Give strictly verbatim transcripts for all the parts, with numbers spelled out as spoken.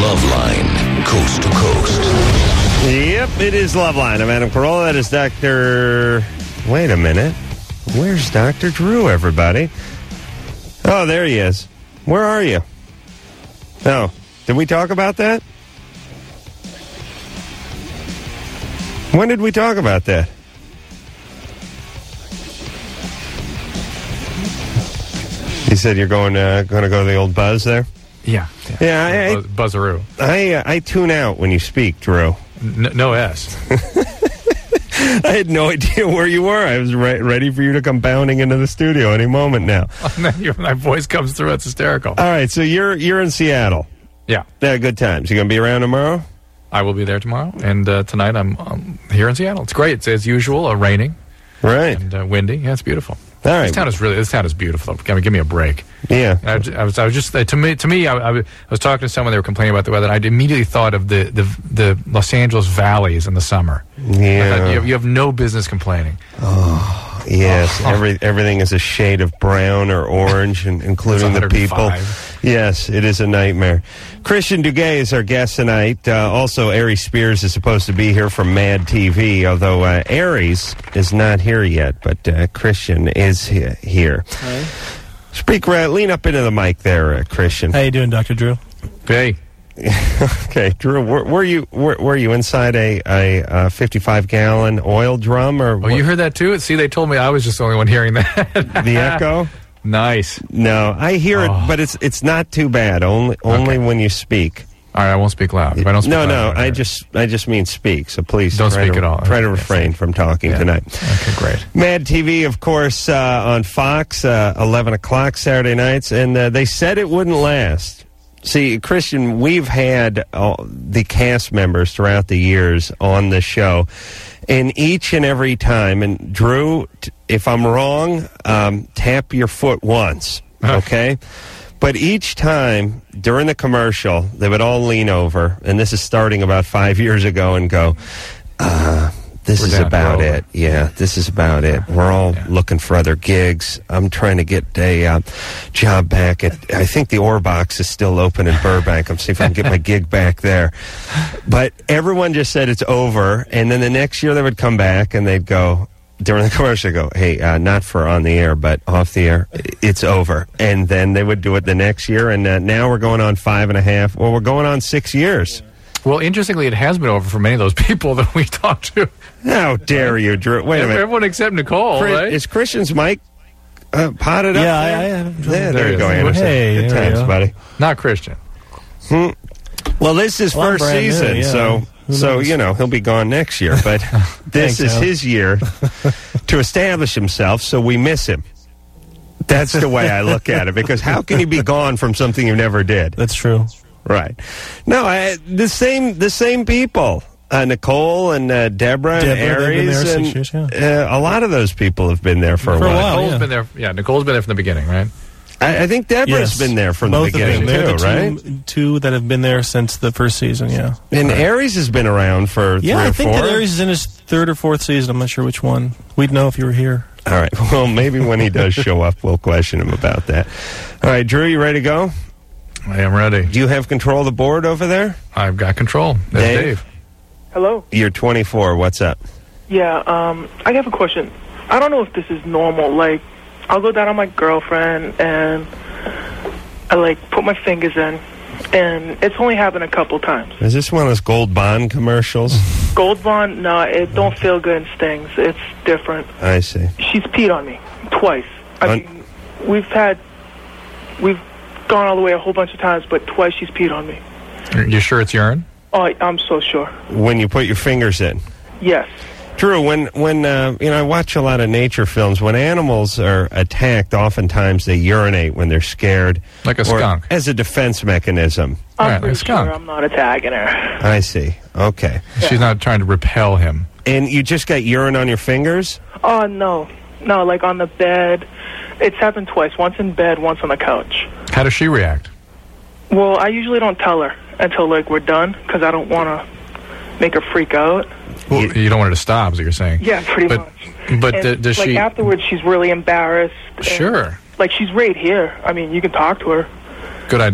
Loveline, coast to coast. Yep, it is Loveline. I'm Adam Carolla. That is Doctor Wait a minute. Where's Doctor Drew, everybody? Oh, there he is. Where are you? Oh, did we talk about that? When did we talk about that? You said you're going uh, going to go to the old Buzz there? Yeah. Yeah, yeah I, I, Buzz- Buzzaroo. I, uh, I tune out when you speak, Drew. N- no S. I had no idea where you were. I was re- ready for you to come bounding into the studio any moment now. And then your, my voice comes through. It's hysterical. All right, so you're you're in Seattle. Yeah. Yeah, good times. You going to be around tomorrow? I will be there tomorrow. And uh, tonight I'm um, here in Seattle. It's great. It's as usual, uh, raining. Right. And uh, windy. Yeah, it's beautiful. All right. This town is really, this town is beautiful. I mean, give me a break. Yeah. I, I was, I was just, uh, to me, to me, I, I was talking to someone, they were complaining about the weather, and I immediately thought of the, the, the Los Angeles valleys in the summer. Yeah. I thought, you, have, you have no business complaining. Oh, yes. Oh. Every, everything is a shade of brown or orange, and including the people. Yes, it is a nightmare. Christian Duguay is our guest tonight. Uh, also, Aries Spears is supposed to be here from Mad T V, although uh, Aries is not here yet, but uh, Christian is he- here. Hi. Speak right, lean up into the mic there, uh, Christian. How you doing, Doctor Drew? Hey. Okay, Drew, were, were you were, were you inside a a uh, fifty-five gallon oil drum or? Oh, what? you heard that too? See, they told me I was just the only one hearing that. The echo? Nice. No, I hear Oh. it, but it's it's not too bad. Only only Okay. when you speak. All right, I won't speak loud. If I don't speak No, loud, no, won't I hear it. just I just mean speak. So please Don't try speak to, at all. Try to Okay, refrain from talking Yeah. tonight. Okay, great. Mad T V, of course, uh, on Fox, uh, eleven o'clock Saturday nights, and uh, they said it wouldn't last. See, Christian, we've had uh, the cast members throughout the years on the show, and each and every time, and Drew, t- if I'm wrong, um, tap your foot once, okay? But each time during the commercial, they would all lean over, and this is starting about five years ago, and go, uh, this We're is done. about We're it. Yeah, this is about it. We're all Yeah. looking for other gigs. I'm trying to get a uh, job back at, I think the Orbox is still open in Burbank. I'm seeing if I can get my gig back there. But everyone just said it's over, and then the next year they would come back and they'd go, during the commercial, go, hey, uh, not for on the air, but off the air, it's over. And then they would do it the next year, and uh, now we're going on five and a half. Well, we're going on six years. Well, interestingly, it has been over for many of those people that we talked to. How dare you, Drew? Wait a minute. Everyone except Nicole, Chris- right? Is Christian's mic uh, potted up? Yeah, I- there? I have- Yeah, there, There you it go, is. Anderson. Hey, Good there we times, go. buddy. Not Christian. Hmm. Well, this is Well, I'm first brand new, season, yeah. so Who so knows? you know he'll be gone next year. But this Thanks, is Al. his year to establish himself, so we miss him. That's the way I look at it. Because how can you be gone from something you never did? That's true. Right? No, I, the same the same people. Uh, Nicole and uh, Deborah, Deborah, and they've been Aries, there and six years, yeah. uh, a lot of those people have been there for, For a a while. while. Nicole's yeah. been there. Yeah, Nicole's been there from the beginning, right? I, I think Deborah's Yes. been there from Both the of them. beginning They're too, the right? two, two that have been there since the first season, yeah. And Aries has been around for Yeah, three I or think four. that Aries is in his third or fourth season. I'm not sure which one. We'd know if you were here. All right. Well, maybe when he does show up, we'll question him about that. All right, Drew, you ready to go? I am ready. Do you have control of the board over there? I've got control. That's Dave? Dave. Hello? You're twenty-four. What's up? Yeah, um, I have a question. I don't know if this is normal. Like, I'll go down on my girlfriend and I, like, put my fingers in, and it's only happened a couple times. Is this one of those Gold Bond commercials? Gold Bond, no, it don't feel good and stings. It's different. I see. She's peed on me twice. I Un- mean, we've had, we've gone all the way a whole bunch of times, but twice she's peed on me. You sure it's urine? Oh, I- I'm so sure. When you put your fingers in. Yes. Drew, when, when uh, you know, I watch a lot of nature films. When animals are attacked, oftentimes they urinate when they're scared. Like a or skunk. As a defense mechanism. I'm Right, pretty a skunk. sure I'm not attacking her. I see. Okay. She's not trying to repel him. And you just got urine on your fingers? Oh, no. No, like on the bed. It's happened twice. Once in bed, once on the couch. How does she react? Well, I usually don't tell her until, like, we're done, because I don't want to make her freak out. Well, You- you don't want her to stop, is what you're saying. Yeah, pretty But- much. but And, d- does like, she- afterwards, she's really embarrassed. and, Sure. like, she's right here. I mean, you can talk to her. Good idea.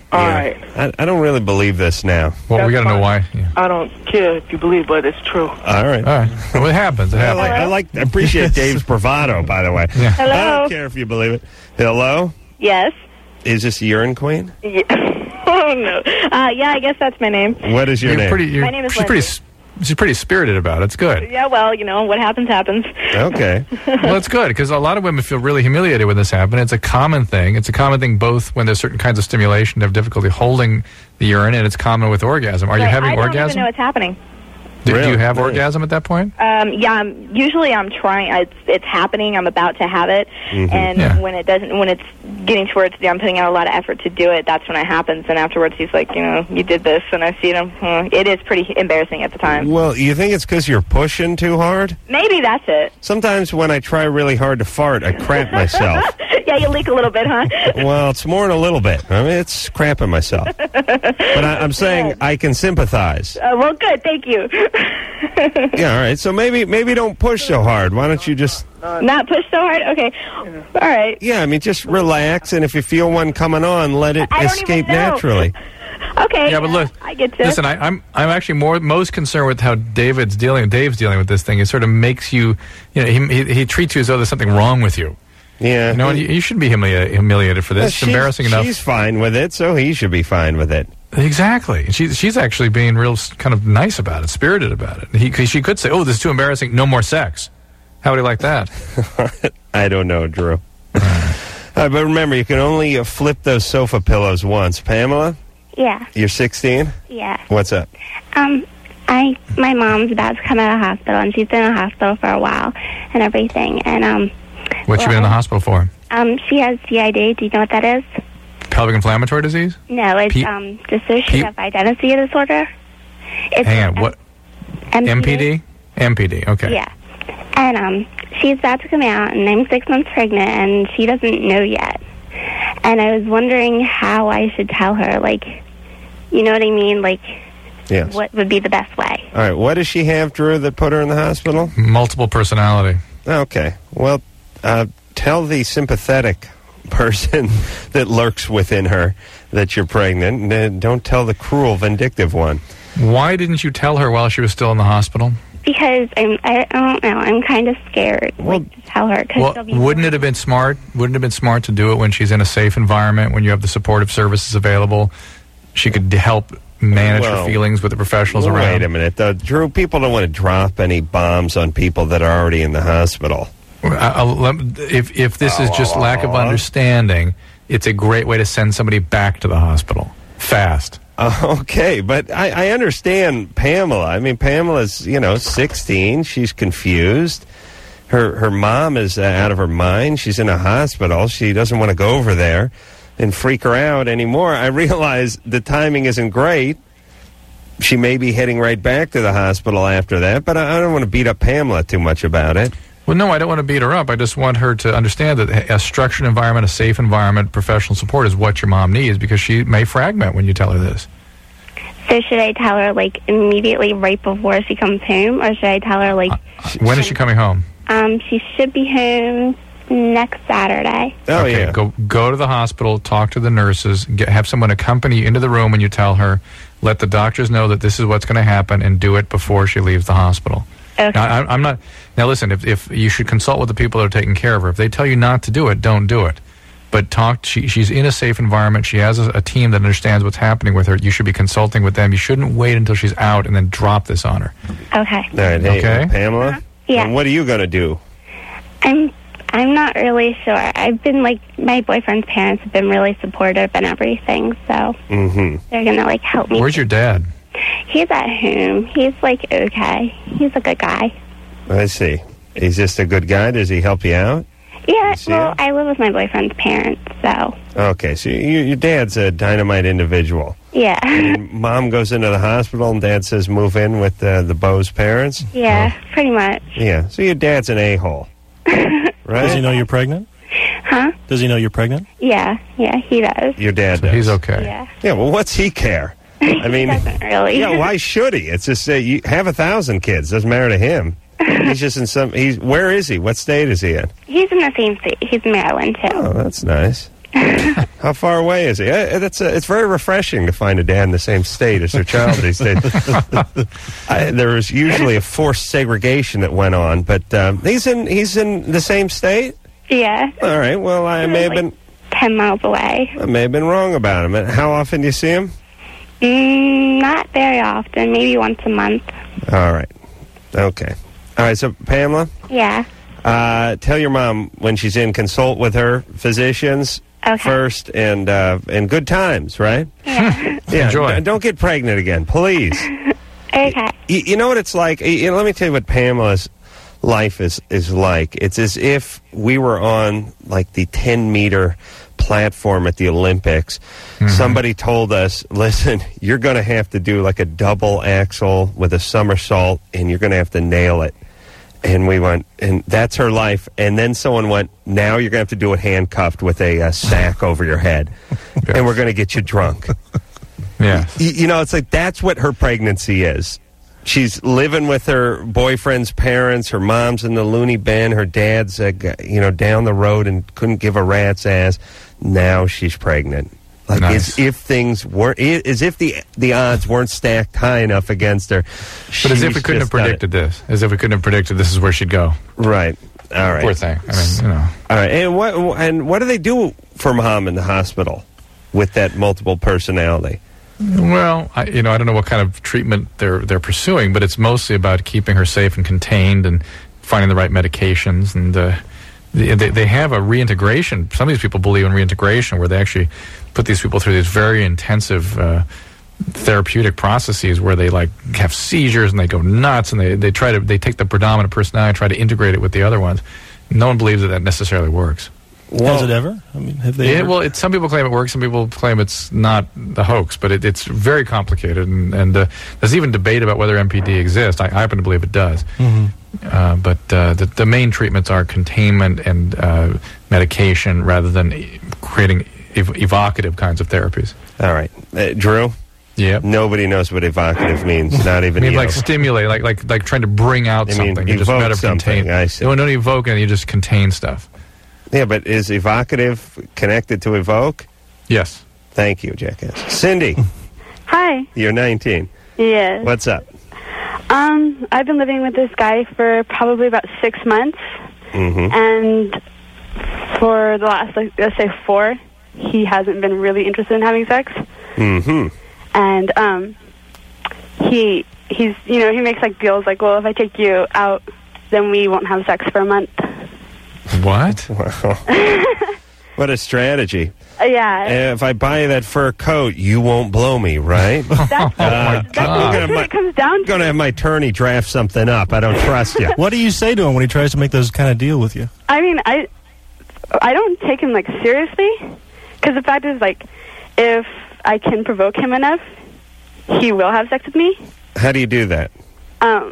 All Yeah. right. I, I don't really believe this now. Well, we That's got to know fine. why. Yeah. I don't care if you believe, but it's true. All right. All right. Well, it happens. It I happens. like, I like, I appreciate Dave's bravado, by the way. Yeah. I don't Hello? care if you believe it. Hello? Yes. Is this Urine Queen? Yeah. Oh, no. Uh, yeah, I guess that's my name. What is your You're name? pretty. You're, My name is she's pretty. Lindsay. s- She's pretty spirited about it. It's good. Yeah, well, you know, what happens, happens. Okay. Well, it's good because a lot of women feel really humiliated when this happens. It's a common thing. It's a common thing both when there's certain kinds of stimulation to have difficulty holding the urine, and it's common with orgasm. Are you Right, having I don't orgasm? even know what's happening. Do, do Really? you have Really? orgasm at that point? Um, yeah, I'm, usually I'm trying. It's, it's happening. I'm about to have it, Mm-hmm. and Yeah. when it doesn't, when it's getting towards the, I'm putting out a lot of effort to do it. That's when it happens. And afterwards, he's like, you know, you did this, and I see him. Uh, it is pretty embarrassing at the time. Well, you think it's because you're pushing too hard? Maybe that's it. Sometimes when I try really hard to fart, I crap myself. Yeah, you leak a little bit, huh? Well, it's more than a little bit. I mean, it's crapping myself. But I, I'm saying I can sympathize. Uh, well, good. Thank you. Yeah, all right. So maybe maybe don't push so hard. Why don't you just, Not push so hard. Okay. All right. yeah, I mean, just relax, and if you feel one coming on, let it I don't escape even know. naturally. Okay. Yeah, but look, I get to. Listen, I, I'm I'm actually more most concerned with how David's dealing. Dave's dealing with this thing. It sort of makes you, you know, he he, he treats you as though there's something wrong with you. Yeah. You know, and you, you shouldn't be humili- humiliated for this. Well, It's she's- embarrassing enough. She's fine with it, so he should be fine with it. Exactly. And She's she's actually being real s- kind of nice about it, spirited about it. He, 'cause she could say, "Oh, this is too embarrassing. No more sex." How would he like that? I don't know, Drew. Uh, but remember, you can only uh, flip those sofa pillows once. Pamela, Yeah, you're sixteen? yeah. What's up? Um, I my mom's about to come out of hospital, and she's been in the hospital for a while, and everything. And um, What you been in the hospital for? um, she has C I D. Do you know what that is? Pelvic inflammatory disease? No, it's P- um dissociative identity disorder. It's Hang on. M- What? M P D? M P D? M P D. Okay. Yeah. And um, she's about to come out, and I'm six months pregnant, and she doesn't know yet. And I was wondering how I should tell her, like, you know what I mean? Like, Yes. what would be the best way? All right. What does she have, Drew, that put her in the hospital? Multiple personality. Okay. Well, uh, tell the sympathetic person that lurks within her that you're pregnant. And uh, don't tell the cruel, vindictive one. Why didn't you tell her while she was still in the hospital? Because I'm, I, I don't know, I'm kind of scared Well- like, to tell her. Cause Well, she'll be wouldn't it have been smart? Wouldn't it have been smart to do it when she's in a safe environment, when you have the supportive services available? She could d- help manage Well, her feelings with the professionals Wait around. a minute, though. Drew, people don't want to drop any bombs on people that are already in the hospital. I- I'll lem- If if this is just lack of Aw. understanding, it's a great way to send somebody back to the hospital fast. Uh, okay, but I, I understand Pamela. I mean, Pamela's, you know, sixteen. She's confused. Her her mom is uh, out of her mind. She's in a hospital. She doesn't want to go over there and freak her out anymore. I realize the timing isn't great. She may be heading right back to the hospital after that, but I, I don't want to beat up Pamela too much about it. Well, no, I don't want to beat her up. I just want her to understand that a structured environment, a safe environment, professional support is what your mom needs, because she may fragment when you tell her this. So should I tell her, like, immediately right before she comes home? Or should I tell her, like, When is she coming home? um, she should be home next Saturday? Oh, okay, yeah. go go to the hospital, talk to the nurses, get, have someone accompany you into the room when you tell her. Let the doctors know that this is what's going to happen, and do it before she leaves the hospital. Okay. Now, I, I'm not. Now, listen. If if you should consult with the people that are taking care of her. If they tell you not to do it, don't do it. But talk. She, she's in a safe environment. She has a, a team that understands what's happening with her. You should be consulting with them. You shouldn't wait until she's out and then drop this on her. Okay. All right, hey, Okay. Pamela? Yeah. And what are you going to do? I'm I'm not really sure. I've been, like, my boyfriend's parents have been really supportive and everything, so Mm-hmm. they're going to, like, help me. Where's your dad? He's at home. He's, like, okay. He's a good guy. I see. He's just a good guy. Does he help you out? Yeah, see well, him? I live with my boyfriend's parents, so, Okay, so you, your dad's a dynamite individual. yeah. And mom goes into the hospital and dad says move in with uh, the Beau's parents? yeah, pretty much. Yeah, so your dad's an a-hole. Right? Does he know you're pregnant? Huh? Does he know you're pregnant? Yeah, yeah, he does. Your dad So does. he's okay. Yeah. Yeah, well, what's he care? I mean, He doesn't really. yeah, why should he? It's just uh, you have a thousand kids. Doesn't matter to him. He's just in some. He's where is he? What state is he in? He's in the same state. He's in Maryland, too. Oh, that's nice. How far away is he? Uh, That's uh, it's very refreshing to find a dad in the same state as their child these days. I, there was usually a forced segregation that went on, but um, he's in he's in the same state. Yeah. All right. Well, I may have been ten miles away. I may have been wrong about him. How often do you see him? Mm, not very often. Maybe once a month. All right. Okay. All right. So, Pamela, Yeah. uh, tell your mom when she's in, consult with her physicians Okay. first, and uh, and good times, right? Yeah. Yeah. Enjoy. d- Don't get pregnant again, please. Okay. You, you know what it's like? You know, let me tell you what Pamela's life is, is like. It's as if we were on, like, the ten-meter platform at the Olympics. Mm-hmm. Somebody told us, listen, you're going to have to do, like, a double axel with a somersault, and you're going to have to nail it. And we went, and that's her life. And then someone went, now you're going to have to do it handcuffed with a uh, sack over your head. Yeah. And we're going to get you drunk. Yeah. Y- You know, it's like that's what her pregnancy is. She's living with her boyfriend's parents. Her mom's in the loony bin. Her dad's, uh, g- you know, down the road and couldn't give a rat's ass. Now she's pregnant. Like Nice. as if things weren't, i- as if the the odds weren't stacked high enough against her. But as if we She's couldn't have just done it. predicted this. As if we couldn't have predicted this is where she'd go. Right. All right. Poor thing. I mean, you know. All right. And what and what do they do for mom in the hospital with that multiple personality? Well, I, you know, I don't know what kind of treatment they're they're pursuing, but it's mostly about keeping her safe and contained and finding the right medications. And uh, they, they they have a reintegration. Some of these people believe in reintegration, where they actually put these people through these very intensive uh, therapeutic processes, where they like have seizures and they go nuts, and they, they try to they take the predominant personality and try to integrate it with the other ones. No one believes that that necessarily works. Has it ever? I mean, have they? Yeah, ever? well, it, some people claim it works. Some people claim it's not the hoax, but it, it's very complicated, and, and uh, there's even debate about whether M P D exists. I, I happen to believe it does. Mm-hmm. Uh, but uh, the, the main treatments are containment and uh, medication, rather than e- creating ev- evocative kinds of therapies. All right. Uh, Drew? Yep. Nobody knows what evocative means. Not I even mean, you. like stimulate, like like like trying to bring out I mean, something. You just evoke better something, contain. I see. You don't evoke it. You just contain stuff. Yeah, but is evocative connected to evoke? Yes. Thank you, Jackass. Cindy, Hi. you're nineteen. Yes. What's up? Um, I've been living with this guy for probably about six months, Mm-hmm. and for the last, like, let's say four, he hasn't been really interested in having sex, Mm-hmm. and um, he he's you know he makes like deals like, well, if I take you out, then we won't have sex for a month. What? Wow. What a strategy. Uh, yeah, Uh, if I buy you that fur coat, you won't blow me, right? that's, Uh, that's I'm what gonna- it comes down I'm going to to. have my attorney draft something up. I don't trust you. What do you say to him when he tries to make those kind of deal with you? I mean, I I don't take him like seriously, because the fact is, like, if I can provoke him enough, he will have sex with me. How do you do that? Um,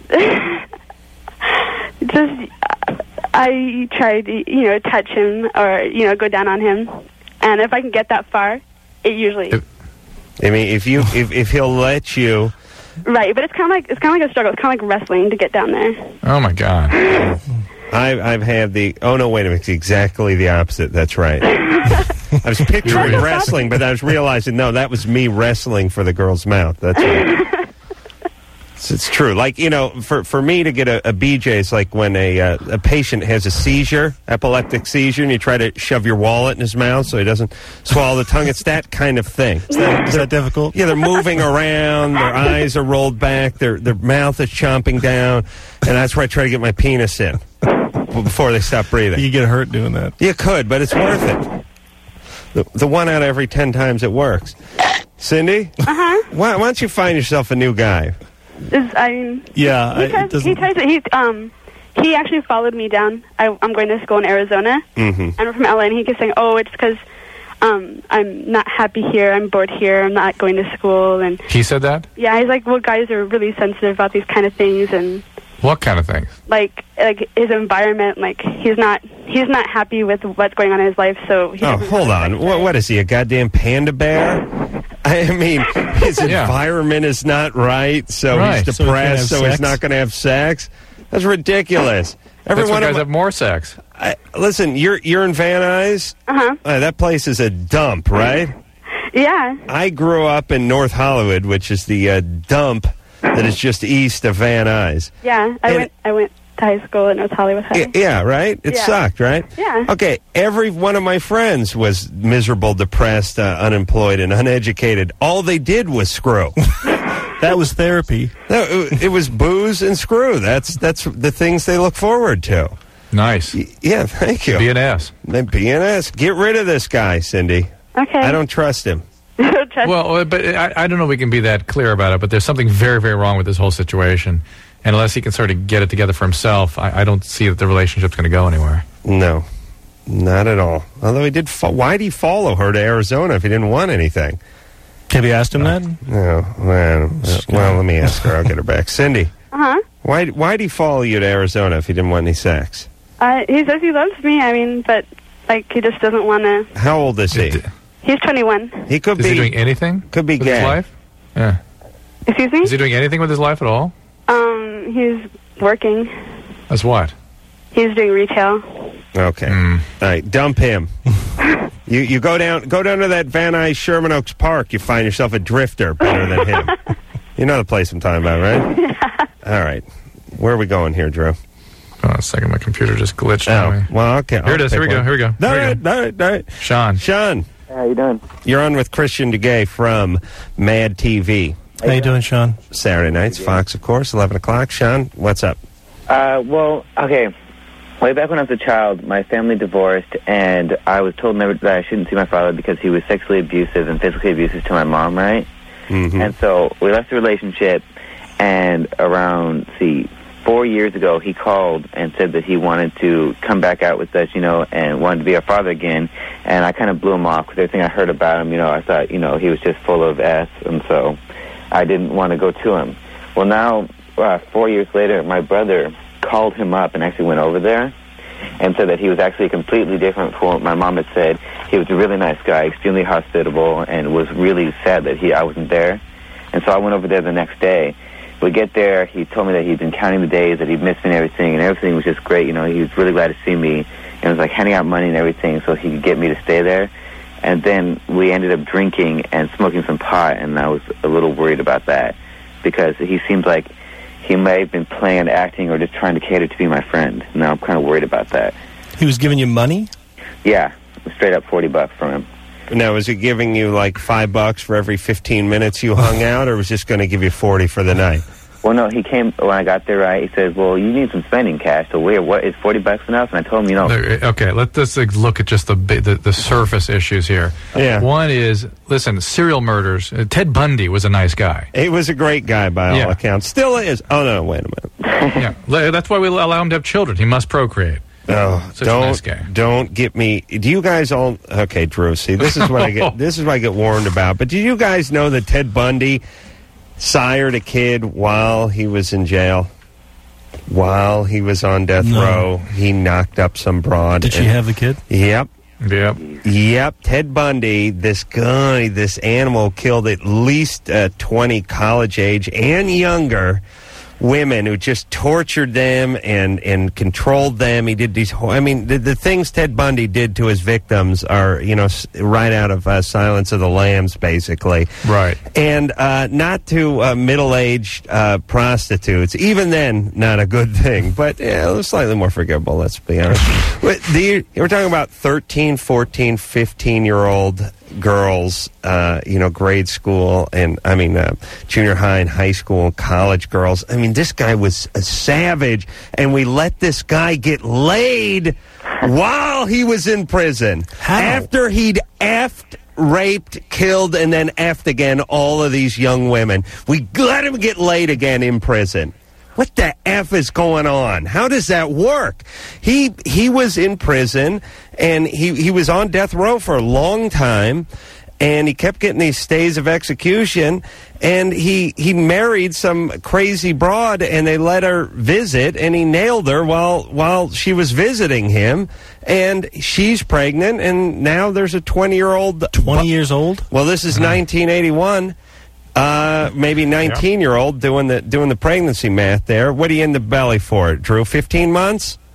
just uh, I try to, you know, touch him or, you know, go down on him, and if I can get that far, it usually If- I mean, if you if, if he'll let you, right. But it's kind of like it's kind of like a struggle. It's kind of like wrestling to get down there. Oh my God. I've I've had the oh no wait a minute, it's exactly the opposite. That's right. I was picturing Right. wrestling, but I was realizing no, that was me wrestling for the girl's mouth. That's right. It's, it's true. Like, you know, for for me to get a, a B J, it's like when a uh, a patient has a seizure, epileptic seizure, and you try to shove your wallet in his mouth so he doesn't swallow the tongue. It's that kind of thing. Is that, is that difficult? Yeah, they're moving around. Their eyes are rolled back. Their their mouth is chomping down, and that's where I try to get my penis in before they stop breathing. You get hurt doing that. You could, but it's worth it. The, the one out of every ten times it works. Cindy, Uh-huh. why, why don't you find yourself a new guy? Is, I mean, Yeah, I, he it tries. doesn't. He tries. To, he um. He actually followed me down. I, I'm going to school in Arizona, Mm-hmm. and we're from L A. And he keeps saying, "Oh, it's because um, I'm not happy here. I'm bored here. I'm not going to school." And He said that? yeah, he's like, "Well, guys are really sensitive about these kind of things, and What kind of things? like, like his environment. Like, he's not, he's not happy with what's going on in his life. So, he Oh, doesn't hold really on. like What, it. what is he, a goddamn panda bear? I mean, his Yeah. environment is not right, so Right. he's So he can't depressed, have so, he's sex? not going to have sex. That's ridiculous. That's Every why one of guys my- have more sex. I, listen, you're you're in Van Nuys. Uh-huh. Uh, that place is a dump, right? Yeah. I grew up in North Hollywood, which is the uh, dump that is just east of Van Nuys. Yeah, I And- went I went to high school in North Hollywood High. Y- Yeah, right? It Yeah. sucked, right? Yeah. Okay, every one of my friends was miserable, depressed, uh, unemployed, and uneducated. All they did was screw. That was therapy. No, it, it was booze and screw. That's that's the things they look forward to. Nice. Y- Yeah, thank you. B and S. Then B N S. Get rid of this guy, Cindy. Okay. I don't trust him. Trust- Well, uh, but I, I don't know if we can be that clear about it, but there's something very, very wrong with this whole situation. And unless he can sort of get it together for himself, I, I don't see that the relationship's going to go anywhere. No, not at all. Although he did. Fo- why did he follow her to Arizona if he didn't want anything? Have you asked him that? No. Well, uh, well, let me ask her. I'll get her back. Cindy, Uh-huh. why why did he follow you to Arizona if he didn't want any sex? Uh, he says he loves me, I mean, but, like, he just doesn't want to... How old is he? He's twenty-one. He could Is be he doing anything could be with gay. his life? Yeah. Excuse me? Is he doing anything with his life at all? Um, he's working. As what? He's doing retail. Okay. Mm. All right. Dump him. you you go down go down to that Van Nuys Sherman Oaks Park. You find yourself a drifter better than him. You know the place I'm talking about, right? Yeah. All right. Where are we going here, Drew? Hold on a second. My computer just glitched on Oh, me. well, okay. Here it is. Here we go. Here we go. All Here we right, go. all right, all right. Sean. Sean, How you doing? you're on with Christian DeGay from Mad T V. How you doing, Sean? Saturday nights, Fox, of course, eleven o'clock. Sean, what's up? Uh, well, okay. Way back when I was a child, my family divorced, and I was told never that I shouldn't see my father because he was sexually abusive and physically abusive to my mom, right? Mm-hmm. And so we left the relationship, and around, see, four years ago, he called and said that he wanted to come back out with us, you know, and wanted to be our father again. And I kind of blew him off because everything I heard about him, you know, I thought, you know, he was just full of S, and so I didn't want to go to him. Well, now, uh, four years later, my brother called him up and actually went over there and said that he was actually completely different from what my mom had said. He was a really nice guy, extremely hospitable, and was really sad that he I wasn't there. And so I went over there the next day. We get there, he told me that he'd been counting the days, that he'd missed me and everything, and everything was just great. You know, he was really glad to see me, and was like handing out money and everything so he could get me to stay there. And then we ended up drinking and smoking some pot, and I was a little worried about that because he seemed like he may have been playing, acting, or just trying to cater to be my friend. Now I'm kind of worried about that. He was giving you money? Yeah, straight up forty bucks from him. Now, was he giving you like five bucks for every fifteen minutes you hung out, or was just going to give you forty for the night? Well, no, he came when I got there, right? He says, well, you need some spending cash. So where, what, is forty bucks enough? And I told him, you know. Okay, let's like, look at just the, bi- the the surface issues here. Yeah. One is, listen, serial murders. Uh, Ted Bundy was a nice guy. He was a great guy by all Yeah. accounts. Still is. Oh, no, wait a minute. Yeah, Le- that's why we allow him to have children. He must procreate. Oh, Such a don't nice guy. don't get me. Do you guys all? Okay, Drew. See, this is what I get. This is what I get warned about. But do you guys know that Ted Bundy sired a kid while he was in jail? While he was on death No. row, he knocked up some broad. Did she and- have the kid? Yep. Yep. Yep, Ted Bundy, this guy, this animal, killed at least uh, twenty college-age and younger women who just tortured them and, and controlled them. He did these, I mean, the, the things Ted Bundy did to his victims are, you know, s- right out of uh, Silence of the Lambs, basically. Right. And uh, not to uh, middle-aged uh, prostitutes. Even then, not a good thing. But yeah, slightly more forgivable, let's be honest. But the, we're talking about thirteen, fourteen, fifteen-year-old girls, uh, you know, grade school and, I mean, uh, junior high and high school and college girls. I mean, this guy was a savage, and we let this guy get laid while he was in prison. How? After he'd effed, raped, killed, and then effed again all of these young women. We let him get laid again in prison. What the F is going on? How does that work? He he was in prison, and he, he was on death row for a long time, and he kept getting these stays of execution, and he, he married some crazy broad, and they let her visit, and he nailed her while while she was visiting him, and she's pregnant, and now there's a twenty-year-old... twenty years old? Well, this is nineteen eighty-one. Uh, maybe nineteen-year-old doing the doing the pregnancy math there. What are you in the belly for, Drew? fifteen months?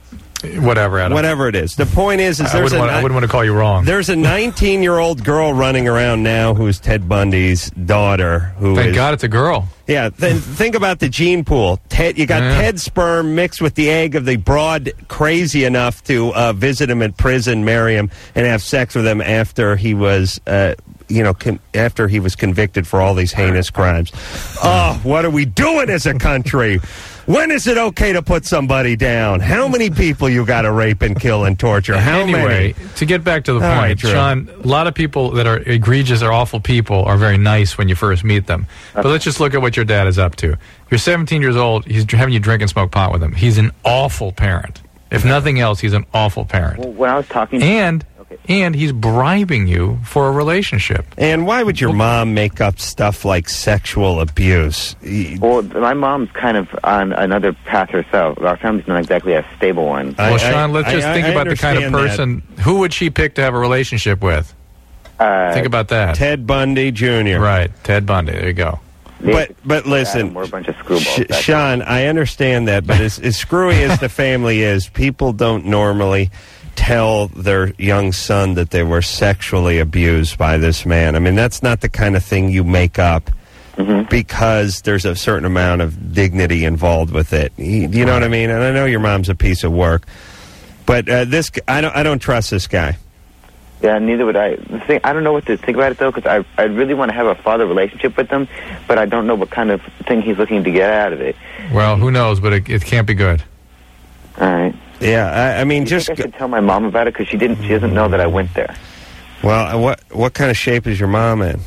Whatever, Adam. Whatever it is. The point is, is I there's wouldn't, a want, I ni- wouldn't want to call you wrong. there's a nineteen-year-old girl running around now who's Ted Bundy's daughter. Who Thank is- God it's a girl. Yeah, then think about the gene pool. Ted, you got Yeah. Ted's sperm mixed with the egg of the broad crazy enough to uh, visit him at prison, marry him, and have sex with him after he was, uh, you know, con- after he was convicted for all these heinous crimes. Oh, what are we doing as a country? When is it okay to put somebody down? How many people you got to rape and kill and torture? How anyway, many? to get back to the All point, right, Drew. Sean, a lot of people that are egregious or awful people are very nice when you first meet them. But let's just look at what your dad is up to. You're seventeen years old. He's having you drink and smoke pot with him. He's an awful parent. If nothing else, he's an awful parent. Well, when I was talking, And and he's bribing you for a relationship. And why would your mom make up stuff like sexual abuse? Y- well, my mom's kind of on another path herself. Our family's not exactly a stable one. I- Well, Sean, let's I- just I- think I about the kind of understand that. person. Who would she pick to have a relationship with? Uh, Think about that. Ted Bundy Junior Right, Ted Bundy. There you go. But but listen, Adam, we're a bunch of screwballs. Sh- That's Sean, I understand that, but as, as screwy as the family is, people don't normally tell their young son that they were sexually abused by this man. I mean, that's not the kind of thing you make up Mm-hmm. because there's a certain amount of dignity involved with it. You, you know what I mean? And I know your mom's a piece of work, but uh, this g- I don't I don't trust this guy. Yeah, neither would I. The thing, I don't know what to think about it, though, because I, I really want to have a father relationship with him, but I don't know what kind of thing he's looking to get out of it. Well, who knows, but it, it can't be good. All right. Yeah, I, I mean, Do you just think I should tell my mom about it, because she didn't. She doesn't know that I went there. well, uh, what what kind of shape is your mom in?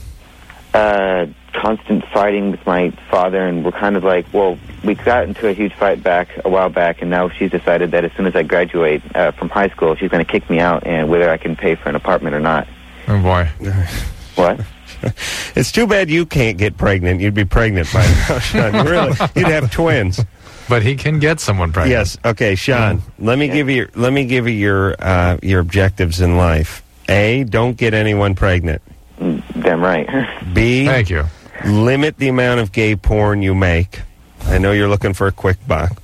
Uh, constant fighting with my father, and we're kind of like, well, we got into a huge fight back a while back, and now she's decided that as soon as I graduate uh, from high school, she's going to kick me out, and whether I can pay for an apartment or not. Oh boy. What? It's too bad you can't get pregnant. You'd be pregnant by now, Sean. Really, you'd have twins. But he can get someone pregnant. Yes. Okay, Sean. Let me give you. Let me give you your uh, your objectives in life. A. Don't get anyone pregnant. Mm, Damn right. B. Thank you. Limit the amount of gay porn you make. I know you're looking for a quick buck.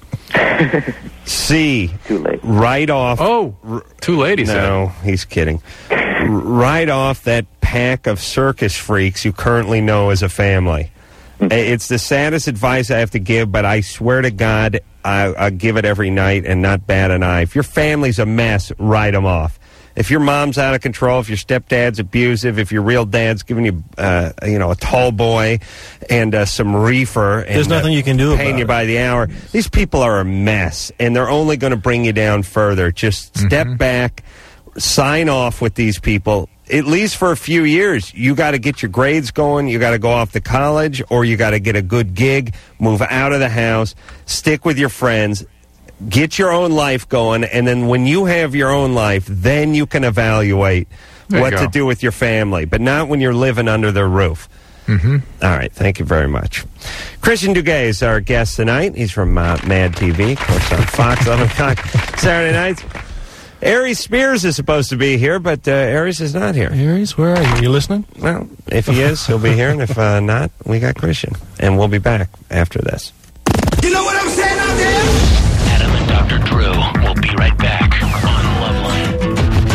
C. Too late. Write off. Oh, two ladies. No, he's kidding. R- write off that pack of circus freaks you currently know as a family. It's the saddest advice I have to give, but I swear to God, I, I give it every night and not bat an eye. If your family's a mess, write them off. If your mom's out of control, if your stepdad's abusive, if your real dad's giving you, uh, you know, a tall boy and uh, some reefer, and, There's nothing uh, you can do paying about you it. by the hour, these people are a mess, and they're only going to bring you down further. Just step back, sign off with these people. At least for a few years, you got to get your grades going, you got to go off to college, or you got to get a good gig, move out of the house, stick with your friends, get your own life going, and then when you have your own life, then you can evaluate There you what to go. do with your family, but not when you're living under their roof. Mm-hmm. All right, thank you very much. Christian Duguay is our guest tonight. He's from uh, Mad T V, of course, on Fox, eleven o'clock Saturday nights. Aries Spears is supposed to be here, but uh, Aries is not here. Aries, where are you? Are you listening? Well, if he is, he'll be here, and if uh, not, we got Christian. And we'll be back after this. You know what I'm saying out there? Adam and Doctor Drew will be right back on Loveline.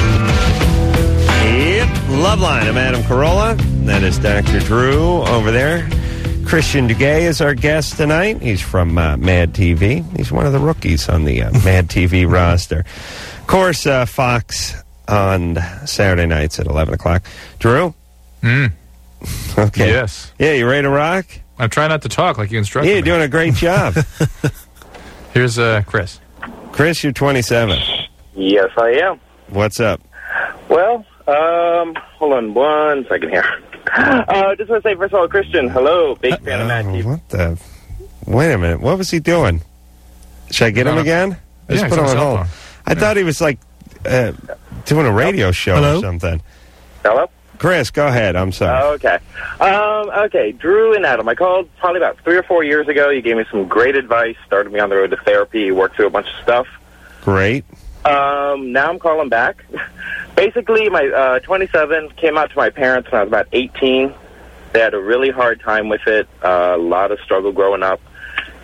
Yep, Loveline. I'm Adam Carolla. That is Doctor Drew over there. Christian Duguay is our guest tonight. He's from uh, Mad T V. He's one of the rookies on the uh, Mad T V roster. Of course, uh, Fox on Saturday nights at eleven o'clock. Drew? Mm. Okay. Yes. Yeah, you ready to rock? I'm trying not to talk like you instructed Yeah, you're me. doing a great job. Here's uh, Chris. Chris, you're twenty-seven. Yes, I am. What's up? Well, um, hold on one second here. Uh, just want to say, first of all, Christian, hello, big fan of Mad T V. Uh, what the? Wait a minute. What was he doing? Should I get him Uh, again? yeah, Just he's put him on on his cell hold. phone. I thought he was like uh, doing a radio show Hello? or something. Hello? Chris, go ahead. I'm sorry. Oh, okay. Um, okay, Drew and Adam, I called probably about three or four years ago. You gave me some great advice, started me on the road to therapy, worked through a bunch of stuff. Great. Um, now I'm calling back. Basically, my uh, twenty-seven came out to my parents when I was about eighteen. They had a really hard time with it, uh, a lot of struggle growing up.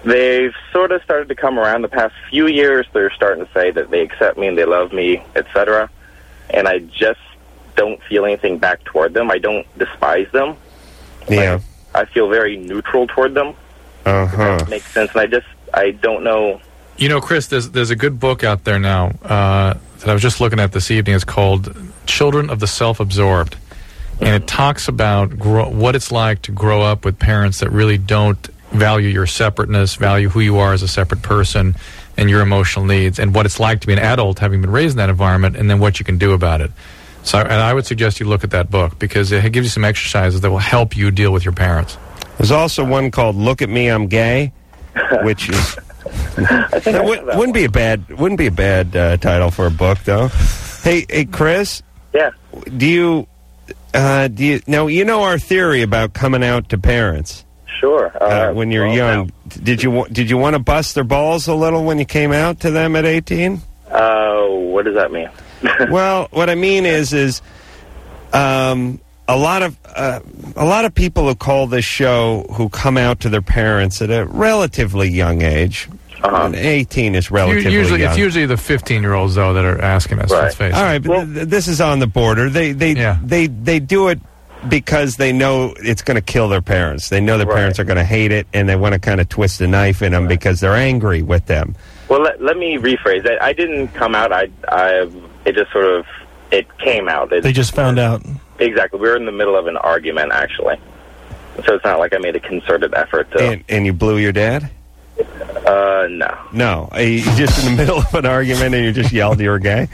they've sort of started to come around the past few years. They're starting to say that they accept me and they love me, et cetera. And I just don't feel anything back toward them. I don't despise them. Yeah. I, I feel very neutral toward them. Uh-huh. That makes sense. And I just, I don't know. You know, Chris, there's there's a good book out there now uh, that I was just looking at this evening. It's called Children of the Self-Absorbed. And it talks about grow, what it's like to grow up with parents that really don't value your separateness, value who you are as a separate person and your emotional needs, and what it's like to be an adult having been raised in that environment, and then what you can do about it. So and I would suggest you look at that book, because it gives you some exercises that will help you deal with your parents. There's also one called Look at Me, I'm Gay, which is... I think that I would, that wouldn't be a bad wouldn't be a bad uh, title for a book, though. Hey, hey, Chris. Yeah. Do you uh, do you now? You know our theory about coming out to parents. Sure. Uh, Uh, when you're well, young, did you wa- did you want to bust their balls a little when you came out to them at eighteen? Uh, what does that mean? Well, what I mean is is um, a lot of uh, a lot of people who call this show who come out to their parents at a relatively young age. Uh-huh. And eighteen is relatively usually, young. It's usually the fifteen-year-olds, though, that are asking us. Right. Let's face it. All right, but Well- th- this is on the border. They they Yeah. they they do it because they know it's going to kill their parents. They know their Right. parents are going to hate it, and they want to kind of twist a knife in them because they're angry with them. Well, let, let me rephrase that. I didn't come out. I, I, it just sort of, it came out. It, They just found out. Exactly. We were in the middle of an argument, actually. So it's not like I made a concerted effort to. And, and you blew your dad? Uh, no. No, Uh, you just in the middle of an argument and you just yelled you were gay?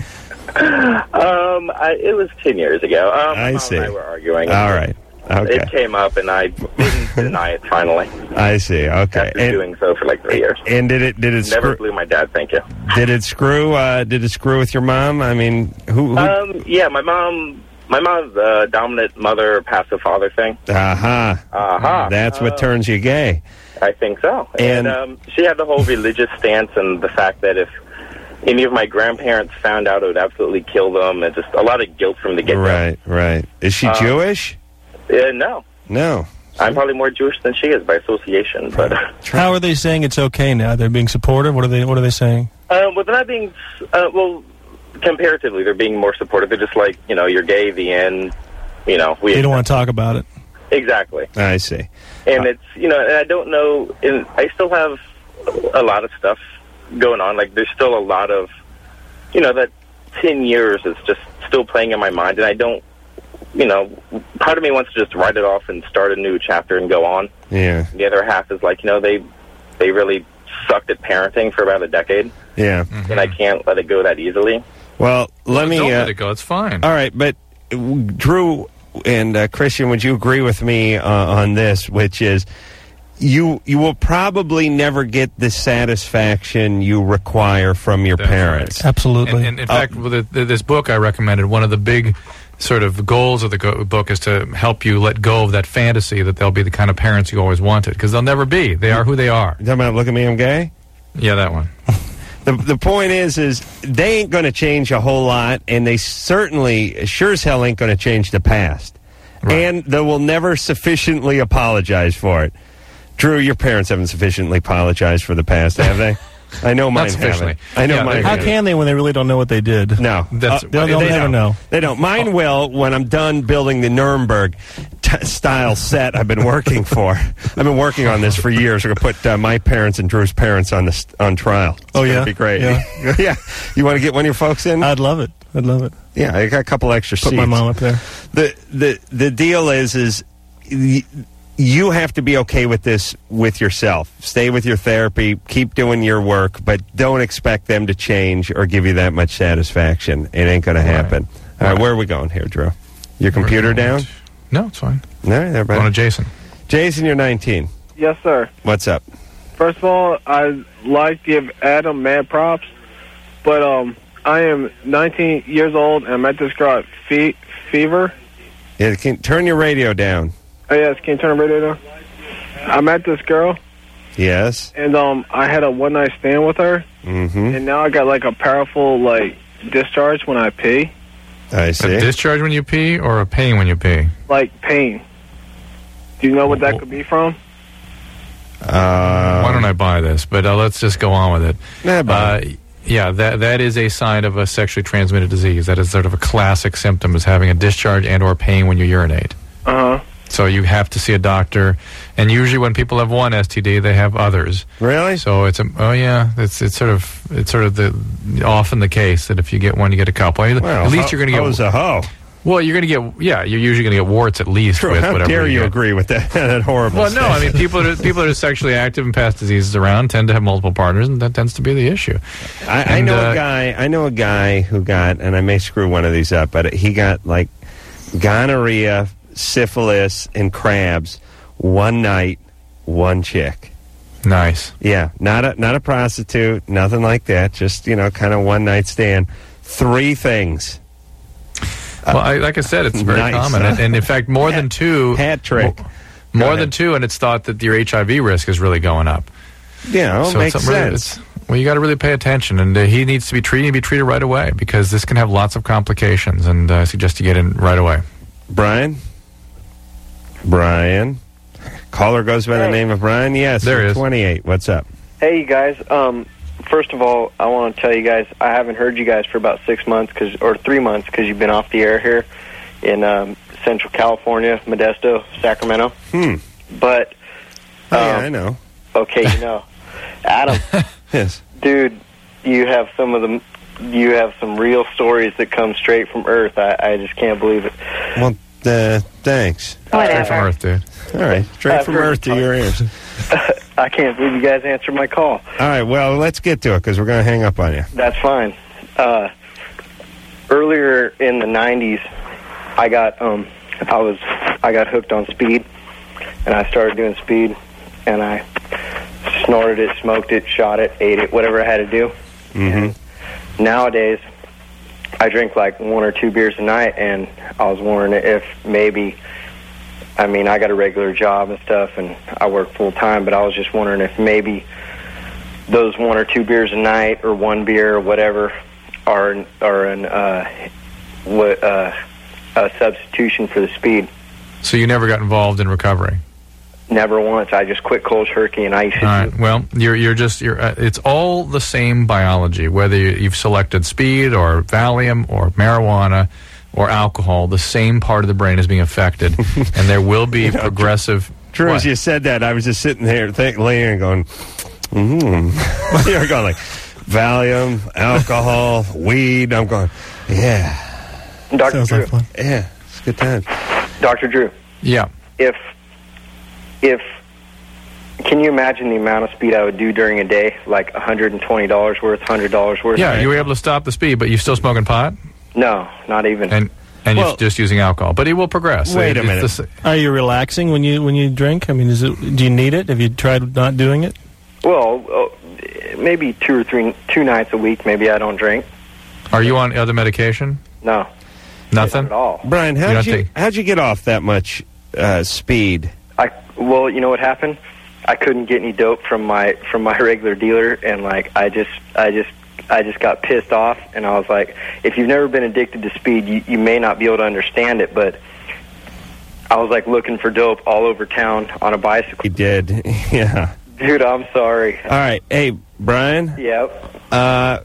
Um, I, it was ten years ago. Um, my I mom see. And I were arguing. All right. Okay. It came up, and I didn't deny it. Finally, I see. Okay. after And, doing so for like three years. and did it did it Never screw blew my dad. Thank you. did it screw uh, did it screw with your mom? I mean, who? who Um, yeah, my mom. My mom's uh, dominant mother, passive father thing. Aha. Uh-huh. That's what Uh, turns you gay. I think so. And- And, um, she had the whole religious stance and the fact that if any of my grandparents found out, it would absolutely kill them, and just a lot of guilt from the get-go. Right, right. Is she Uh, Jewish? Uh, no. No. I'm probably more Jewish than she is by association. But How are they saying it's okay now? They're being supportive. What are they? What are they saying? uh, well, they're not being, uh, well, comparatively, they're being more supportive. They're just like, you know, you're gay, the end, you know. We They don't want to talk about it. Exactly. I see. And Uh, it's, you know, and I don't know, and I still have a lot of stuff going on. Like, there's still a lot of, you know, that ten years is just still playing in my mind, and I don't, you know, part of me wants to just write it off and start a new chapter and go on. Yeah. The other half is like, you know, they they really sucked at parenting for about a decade, Yeah. and I can't let it go that easily. Well, let me. Don't Uh, let it go. It's fine. all right, but uh, Drew and uh, Christian, would you agree with me uh, on this? Which is, you you will probably never get the satisfaction you require from your That's parents. Absolutely. And, and in fact, with the, the, this book I recommended, one of the big sort of goals of the go- book is to help you let go of that fantasy that they'll be the kind of parents you always wanted, because they'll never be. They are who they are. You talking about look at me, I'm gay? Yeah, that one. The the point is, is they ain't going to change a whole lot, and they certainly, sure as hell, ain't going to change the past. Right. And they will never sufficiently apologize for it. Drew, your parents haven't sufficiently apologized for the past, have they? I know mine sufficiently. haven't. I know Yeah, mine they- How haven't. can they when they really don't know what they did? No. That's- Uh, They'll, they'll they never don't. know. They don't. Mine will when I'm done building the Nuremberg t- style set I've been working for. I've been working on this for years. We're going to put uh, my parents and Drew's parents on this on trial. It's Oh, gonna yeah? be great. Yeah. yeah. You want to get one of your folks in? I'd love it. I'd love it. yeah, I got a couple extra Put seats. my mom up there. The the the deal is is. Y- You have to be okay with this with yourself. Stay with your therapy, keep doing your work, but don't expect them to change or give you that much satisfaction. It ain't going to happen. All right, where are we going here, Drew? Your computer down? No, it's fine. No, they're Going to back. Jason. Jason, you're nineteen. Yes, sir. What's up? First of all, I'd like to give Adam mad props, but um, I am nineteen years old, and I met this girl at fe- Fever. Yeah, can, turn your radio down. Oh, yes, can you turn the radio down? I met this girl, Yes. and um, I had a one-night stand with her, Mm-hmm. and now I got, like, a powerful, like, discharge when I pee. I A see. discharge when you pee or a pain when you pee? Like, pain. Do you know what that could be from? Uh, Why don't I buy this? But uh, let's just go on with it. Nah, buy uh, yeah, that that is a sign of a sexually transmitted disease. That is sort of a classic symptom, is having a discharge and or pain when you urinate. Uh huh. So you have to see a doctor, and usually when people have one S T D, they have others. Really? So it's a oh yeah, it's it's sort of it's sort of the often the case that if you get one, you get a couple. Well, at least ho- you're going to get ho's a hoe. Well, you're going to get yeah, you're usually going to get warts at least. True. With How whatever dare you get. agree with that, that horrible Well, no, I mean statement. people that are, people that are sexually active and pass diseases around tend to have multiple partners, and that tends to be the issue. I, I And, know uh, a guy. I know a guy who got, and I may screw one of these up, but he got like gonorrhea, syphilis, and crabs one night, one chick. Nice. Yeah, not a not a prostitute, nothing like that. Just you know, kind of one night stand. Three things. Well, I, like I said, it's very Nice, common, huh? and, and in fact, more than two Hat trick. mo- more ahead. than two, and it's thought that your H I V risk is really going up. Yeah, well, So makes it's something really- sense. it's- well, you got to really pay attention, and uh, he needs to be treated. Be treated right away because this can have lots of complications, and uh, I suggest you get in right away. Brian. Brian. Caller goes by the Hey. name of Brian. Yes, There you're is. twenty-eight. What's up? Hey, you guys. Um, first of all, I want to tell you guys I haven't heard you guys for about six months, cause, or three months, because you've been off the air here in um, Central California, Modesto, Sacramento. Hmm. But Oh, yeah, Um, I know. okay, you know, Adam, Yes. dude, you have some of the you have some real stories that come straight from Earth. I, I just can't believe it. Well, uh, thanks. Straight from Earth, dude. All right, straight I've from heard Earth to your ears. I can't believe you guys answered my call. All right, well, let's get to it because we're going to hang up on you. That's fine. Uh, earlier in the nineties, I got um, I was I got hooked on speed, and I started doing speed, and I snorted it, smoked it, shot it, ate it, whatever I had to do. Mm-hmm. Nowadays, I drink like one or two beers a night, and I was wondering if maybe, I mean, I got a regular job and stuff, and I work full time, but I was just wondering if maybe those one or two beers a night, or one beer, or whatever, are are an uh, what uh, a substitution for the speed. So you never got involved in recovery. Never once. I just quit cold turkey, and I used to. All right. Well, you're you're just you're. Uh, it's all the same biology. Whether you, you've selected speed or Valium or marijuana or alcohol, the same part of the brain is being affected, and there will be You know, progressive. True, What? as you said that, I was just sitting there think, laying and going, mm-hmm. You're going like, Valium, alcohol, weed. I'm going, yeah. Doctor Drew. Yeah, it's a good time. Doctor Drew. Yeah. If if can you imagine the amount of speed I would do during a day, like one hundred twenty dollars worth, one hundred dollars worth? Yeah, you were able to stop the speed, but you're still smoking pot, No, not even. and and Well- you're just using alcohol. But it will progress. Wait It- a it's the minute. s- Are you relaxing when you when you drink? I mean, is it? Do you need it? Have you tried not doing it? Well, uh, maybe two or three, two nights a week. Maybe I don't drink. Are you on other medication? No, Nothing not at all. Brian, You how'd don't you, think- how'd you get off that much uh, speed? I well, you know what happened? I couldn't get any dope from my from my regular dealer, and like I just I just I just got pissed off, and I was like, if you've never been addicted to speed, you, you may not be able to understand it, but I was like looking for dope all over town on a bicycle. He did, yeah. Dude, I'm sorry. All right, hey, Brian. Yep. Uh,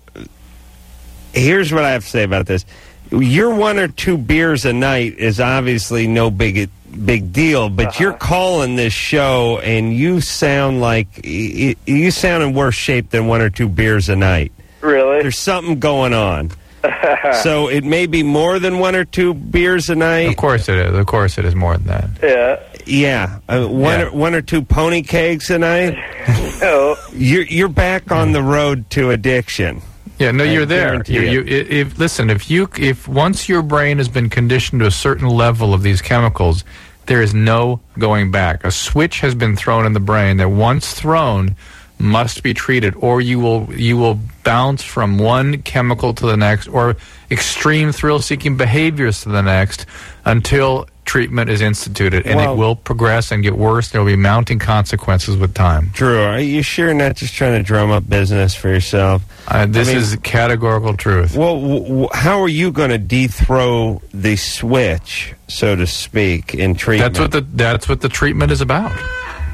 here's what I have to say about this. Your one or two beers a night is obviously no big big deal, but Uh-huh. you're calling this show and you sound like y- y- you sound in worse shape than one or two beers a night. Really? There's something going on. So it may be more than one or two beers a night. Of course it is. Of course it is more than that. Yeah. Yeah, uh, one Yeah. Or, one or two pony kegs a night. No. You're you're back on the road to addiction. Yeah, no, I you're there. guarantee You, it. you, i- if listen, if you if once your brain has been conditioned to a certain level of these chemicals, there is no going back. A switch has been thrown in the brain that once thrown must be treated, or you will you will bounce from one chemical to the next, or extreme thrill-seeking behaviors to the next, until treatment is instituted, and Well- it will progress and get worse. There will be mounting consequences with time. Drew, are you sure you're not just trying to drum up business for yourself? Uh, this I mean- is categorical truth. Well, w- w- how are you going to dethrow the switch, so to speak, in treatment? That's what the that's what the treatment is about.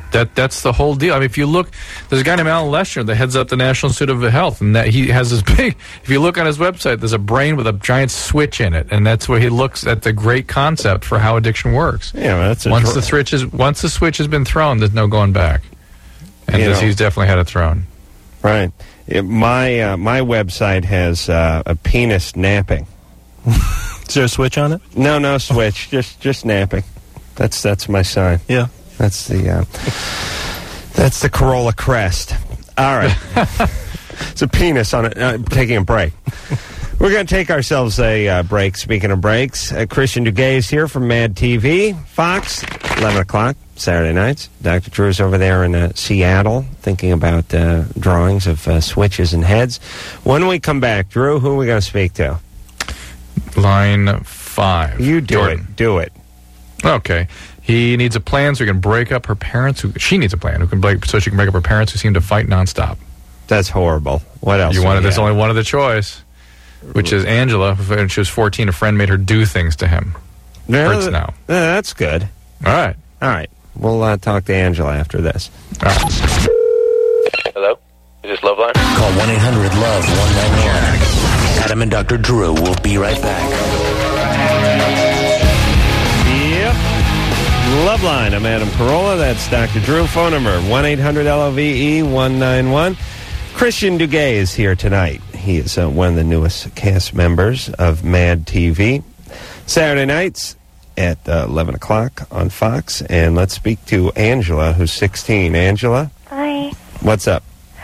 That that's the whole deal. I mean, if you look, there's a guy named Alan Leshner that heads up the National Institute of Health, and that he has this big. If you look on his website, there's a brain with a giant switch in it, and that's where he looks at the great concept for how addiction works. Yeah, that's a once dr- the switch is once the switch has been thrown, there's no going back. And You this, know. he's definitely had it thrown. Right. It, my uh, my website has uh, a penis napping. Is there a switch on it? No, no switch. just just napping. That's that's my sign. Yeah. That's the uh, that's the Corolla crest. All right. It's a penis on it. Uh, taking a break. We're going to take ourselves a uh, break. Speaking of breaks, uh, Christian Duguay is here from Mad T V, Fox, eleven o'clock, Saturday nights. Doctor Drew's over there in uh, Seattle thinking about uh, drawings of uh, switches and heads. When we come back, Drew, who are we going to speak to? Line five. You do Jordan. it. Do it. Okay. He needs a plan so he can break up her parents. Who she needs a plan who can break so she can break up her parents who seem to fight nonstop. That's horrible. What else? You do wanted. we There's have? only one other choice, which is Angela. When she was fourteen, a friend made her do things to him. No, Hurts th- now. uh, that's good. All right. All right. We'll uh, talk to Angela after this. Hello? Is this Loveline? Call one eight hundred love one nine one. Adam and Doctor Drew will be right back. Yep. Loveline. I'm Adam Carolla. That's Doctor Drew. Phone number one eight hundred L O V E one nine one. Christian Duguay is here tonight. He is uh, one of the newest cast members of Mad T V. Saturday nights at uh, eleven o'clock on Fox. And let's speak to Angela, who's sixteen. Angela, Hi. what's up?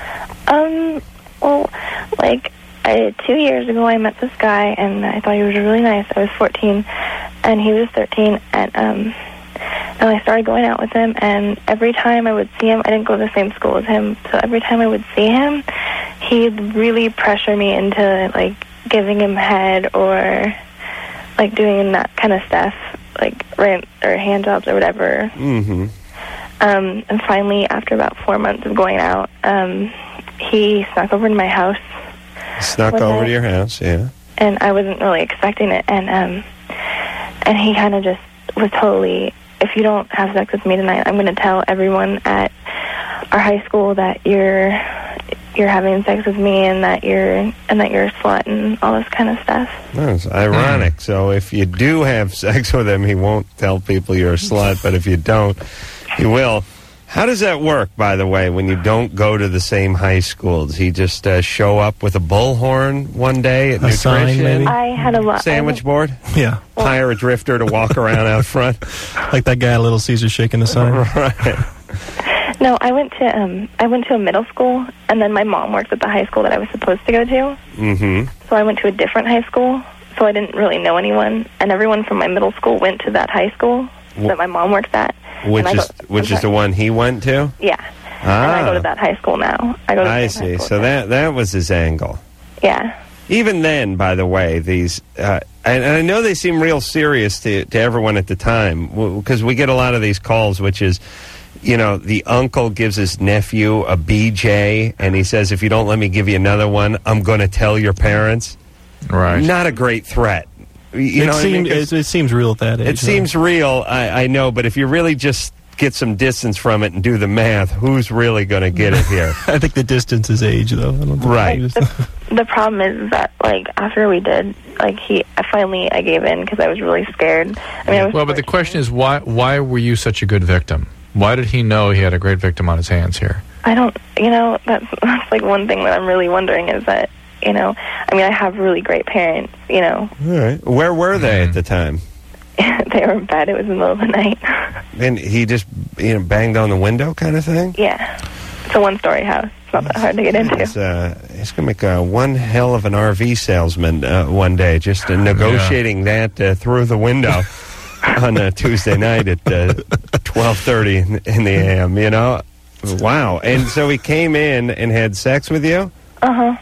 Um, well, like, I, two years ago I met this guy, and I thought he was really nice. I was fourteen, and he was thirteen, and, um, and I started going out with him, and every time I would see him, I didn't go to the same school as him, so every time I would see him, he'd really pressure me into, like, giving him head or, like, doing that kind of stuff, like, rent or hand jobs or whatever. Mm-hmm. Um, and finally, after about four months of going out, um, he snuck over to my house. Snuck One over night. to your house, yeah. And I wasn't really expecting it. And um, and he kind of just was totally, if you don't have sex with me tonight, I'm going to tell everyone at our high school that you're you're having sex with me and that you're and that you're a slut and all this kind of stuff. That's ironic. So if you do have sex with him, he won't tell people you're a slut, but if you don't, he will. How does that work, by the way, when you don't go to the same high school? Does he just uh, show up with a bullhorn one day at A sign, nutrition? maybe? I had a lot. Sandwich board? Yeah. Hire a drifter to walk around out front? Like that guy at Little Caesar shaking the sign. Right. No, I went to um, I went to a middle school, and then my mom worked at the high school that I was supposed to go to. Mm-hmm. So I went to a different high school, so I didn't really know anyone, and everyone from my middle school went to that high school Wh- that my mom works at. Which And I is go- which I'm is the sorry. one he went to? Yeah. And I go Ah, to that high school now. I go to the I same high see. school So now. that that was his angle. Yeah. Even then, by the way, these, uh, and, and I know they seem real serious to, to everyone at the time, because we get a lot of these calls, which is, you know, the uncle gives his nephew a B J, and he says, if you don't let me give you another one, I'm going to tell your parents. Right. Not a great threat. You it, know what I mean? seemed, 'Cause it, it seems real at that age. it though. seems real, I, I know, but if you really just get some distance from it and do the math, who's really going to get it here? I think the distance is age, though. I don't think Right. it is- The problem is that, like, after we did, like, he, I finally, I gave in because I was really scared. I mean, I was Well, but the question is, why why were you such a good victim? Why did he know he had a great victim on his hands here? I don't, you know, that's, that's like one thing that I'm really wondering is that, you know, I mean, I have really great parents, you know. All right. Where were they at the time? They were in bed. It was in the middle of the night. And he just, you know, banged on the window kind of thing? Yeah. It's a one-story house. It's not that hard to get into. He's, uh, he's going to make uh, one hell of an R V salesman uh, one day, just uh, negotiating that uh, through the window on a Tuesday night at uh, twelve thirty in, in the A M, you know? Wow. And so he came in and had sex with you? Uh-huh.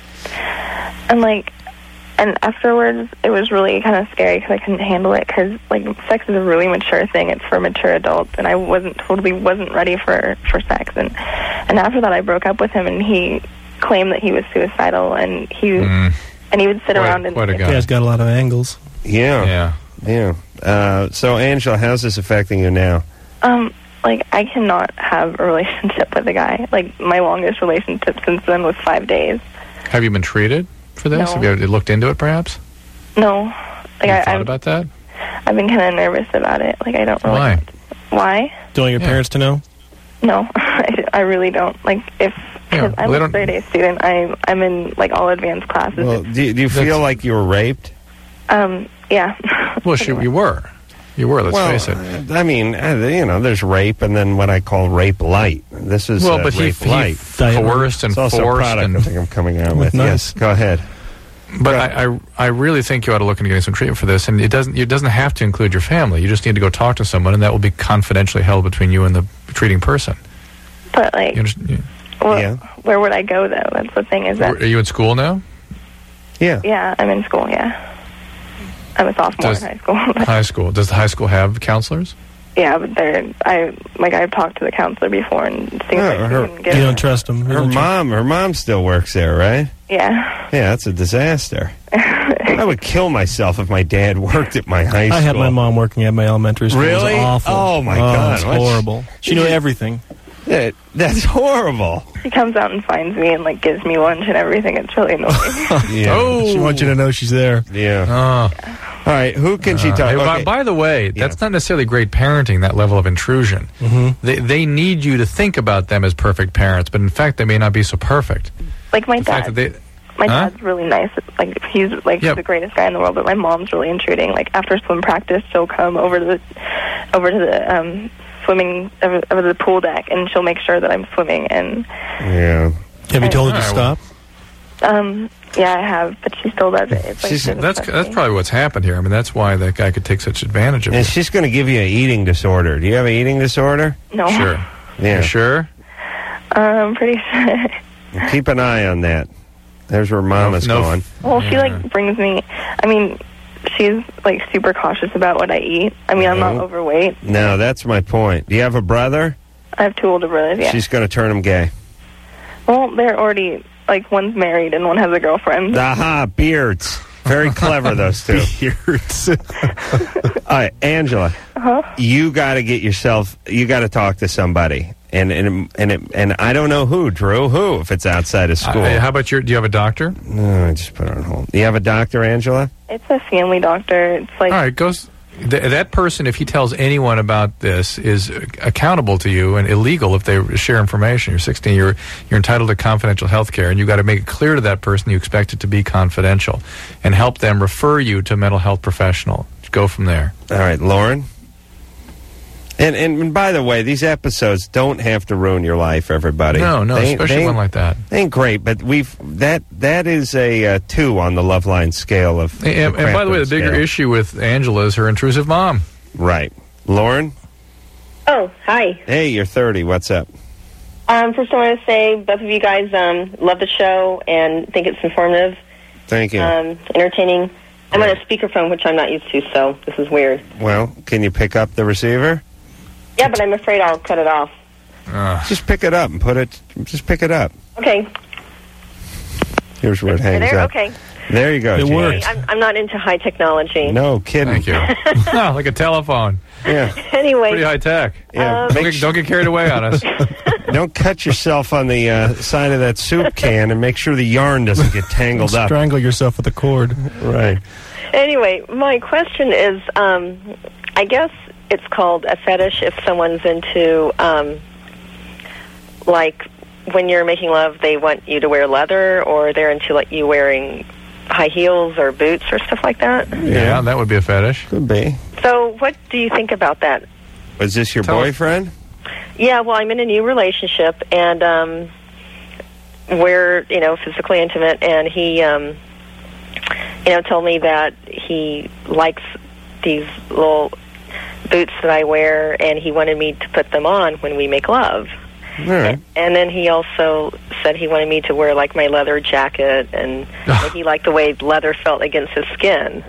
And, like, and afterwards, it was really kind of scary because I couldn't handle it because, like, sex is a really mature thing. It's for mature adults, and I wasn't totally wasn't ready for, for sex. And and after that, I broke up with him, and he claimed that he was suicidal, and he Mm. and he would sit Quite- around and quite a guy. Yeah, it's got a lot of angles. Yeah. Yeah. Yeah. Uh, so, Angela, how's this affecting you now? um like, I cannot have a relationship with a guy. Like, my longest relationship since then was five days. Have you been treated for this? No. Have you ever looked into it, perhaps? No. Like, Have you I, thought I'm, about that? I've been kind of nervous about it. Like, I don't really... Why? Why? Don't want your Yeah. parents to know? No, I, I really don't. Like, if... Yeah, Cause I'm well, they a don't- straight A student. I'm, I'm in, like, all advanced classes. Well, do, do you feel like you were raped? um, yeah. Well, she, you were. You were, let's well, face it. uh, I mean, uh, you know, there's rape and then what I call rape light. This is Well, uh, but he- rape he light. coerced and it's also forced a product and- I think I'm coming out with. Nice. Yes, go ahead. But I, I, I really think you ought to look into getting some treatment for this, and it doesn't, it doesn't have to include your family. You just need to go talk to someone, and that will be confidentially held between you and the treating person. But, like, You understand? well, Yeah. where would I go, though? That's the thing, is that... Are you in school now? Yeah. Yeah, I'm in school, yeah. I'm a sophomore Does- in high school. High school. Does the high school have counselors? Yeah, but they're... I, like, I've talked to the counselor before, and it seems Oh, like her- she can get... You don't trust them. Her mom, her mom still works there, right? Yeah. Yeah, that's a disaster. I would kill myself if my dad worked at my high school. I had my mom working at my elementary school. Really? It was awful. Oh, my God. It's What's- horrible. She knew everything. Yeah, that's horrible. She comes out and finds me and, like, gives me lunch and everything. It's really annoying. Yeah. Oh. She wants you to know she's there. Yeah. Oh. All right, who can she Uh, talk hey, by- okay. by, the way, that's not necessarily great parenting, that level of intrusion. Mm-hmm. They, they need you to think about them as perfect parents, but in fact, they may not be so perfect. Like, my The fact dad... that they, My Huh? dad's really nice. Like, he's, like, Yep. the greatest guy in the world, but my mom's really intruding. Like, after swim practice, she'll come over to the, over to the, um, swimming, over, over to the pool deck, and she'll make sure that I'm swimming, and, Yeah. Have you told her to All right, stop? um, yeah, I have, but she still does it. It's like, She's- she doesn't that's trust that's me. probably what's happened here. I mean, that's why that guy could take such advantage of And you. she's going to give you an eating disorder. Do you have an eating disorder? No. Sure. Yeah. You sure? Um, pretty sure. Keep an eye on that. There's where Mama's no- going. Well, she, like, brings me, I mean, she's, like, super cautious about what I eat. I mean, I'm not No. overweight. No, that's my point. Do you have a brother? I have two older brothers, yeah. She's going to turn him gay. Well, they're already, like, one's married and one has a girlfriend. Aha, beards. Very clever, those two. Beards. All right, Angela, Uh-huh. you got to get yourself, you got to talk to somebody. And and and it, and I don't know who, Drew, who, if it's outside of school. Uh, how about your, do you have a doctor? No, I just put it on hold. Do you have a doctor, Angela? It's a family doctor. It's like... All right, goes. Th- that person, if he tells anyone about this, is accountable to you and illegal if they share information. You're sixteen. You're you're entitled to confidential health care, and you've got to make it clear to that person you expect it to be confidential, and help them refer you to a mental health professional. Go from there. All right, Lauren. And, and and by the way, these episodes don't have to ruin your life, everybody. No, no, They ain't- especially they one ain't- like that. They ain't great, but we've that that is a uh, two on the love line scale of. And, and by the way, the bigger scale. issue with Angela is her intrusive mom. Right, Lauren. Oh, hi. Hey, you're thirty. What's up? Um, first, I want to say both of you guys um, love the show and think it's informative, Thank you. um, entertaining. I'm on a speakerphone, which I'm not used to, so this is weird. Well, can you pick up the receiver? Yeah, but I'm afraid I'll cut it off. Just pick it up and put it. Just pick it up. Okay. Here's where it You're hangs there? up. Okay. There you go. It Jane. worked. I'm, I'm not into high technology. No kidding. Thank you. No, like a telephone. Yeah. Anyway. Pretty high tech. Yeah. Um, Don't get, don't get carried away on us. Don't cut yourself on the uh, side of that soup can, and make sure the yarn doesn't get tangled up. Strangle yourself with a cord. Right. Anyway, my question is, um, I guess it's called a fetish if someone's into, um, like, when you're making love, they want you to wear leather, or they're into like you wearing high heels or boots or stuff like that. Yeah, that would be a fetish. Could be. So what do you think about that? Was this your Tell us. boyfriend? Yeah, well, I'm in a new relationship, and um, we're, you know, physically intimate, and he, um, you know, told me that he likes these little boots that I wear, and he wanted me to put them on when we make love. All right. And then he also said he wanted me to wear, like, my leather jacket, and that he liked the way leather felt against his skin.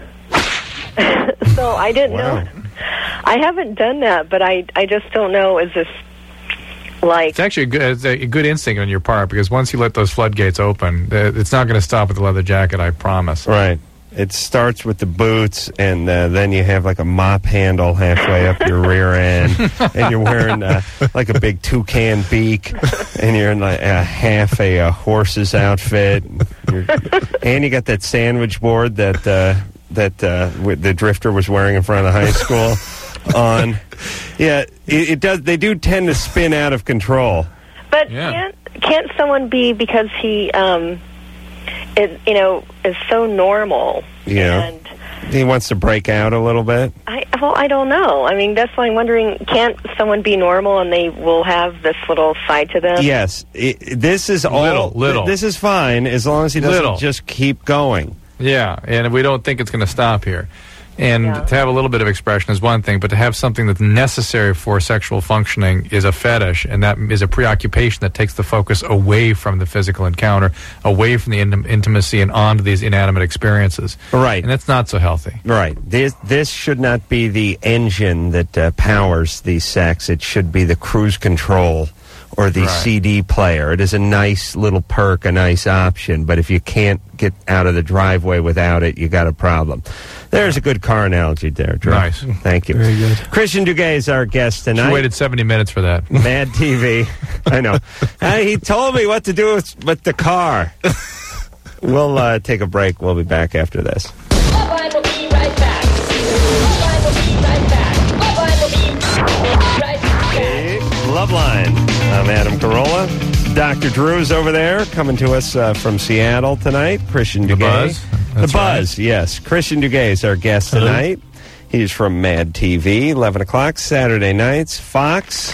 So I didn't Wow. know. I haven't done that, but I, I just don't know, is this, like... It's actually a good, it's a good instinct on your part, because once you let those floodgates open, uh, it's not going to stop with the leather jacket, I promise. Right. It starts with the boots, and uh, then you have like a mop handle halfway up your rear end, and you're wearing uh, like a big toucan beak, and you're in like a half a, uh horse's outfit, you're, and you got that sandwich board that uh, that uh, w- the drifter was wearing in front of the high school on. Yeah, it, it does. They do tend to spin out of control. But can't can't someone be, because he, um, it, you know, is so normal? Yeah. And he wants to break out a little bit. I well, I don't know. I mean, that's why I'm wondering. Can't someone be normal and they will have this little side to them? Yes, it, this is all. Little, little. This is fine as long as he doesn't Little. just keep going. Yeah, and we don't think it's going to stop here. And Yeah. to have a little bit of expression is one thing, but to have something that's necessary for sexual functioning is a fetish, and that is a preoccupation that takes the focus away from the physical encounter, away from the intim- intimacy, and onto these inanimate experiences. Right. And that's not so healthy. Right. This this should not be the engine that uh, powers the sex. It should be the cruise control or the Right. C D player. It is a nice little perk, a nice option, but if you can't get out of the driveway without it, you got a problem. There's a good car analogy there, Drew. Nice. Thank you. Very good. Christian Duguay is our guest tonight. She waited seventy minutes for that. Mad T V. I know. Uh, he told me what to do with, with the car. We'll uh, take a break. We'll be back after this. Loveline will be right back. Loveline will be right back. Loveline will be right back. Loveline. I'm Adam Carolla. Doctor Drew's over there, coming to us uh, from Seattle tonight. Christian The Duguay. Buzz? The That's Buzz, yes. Christian Duguay is our guest Hello. tonight. He's from Mad T V, eleven o'clock, Saturday nights. Fox,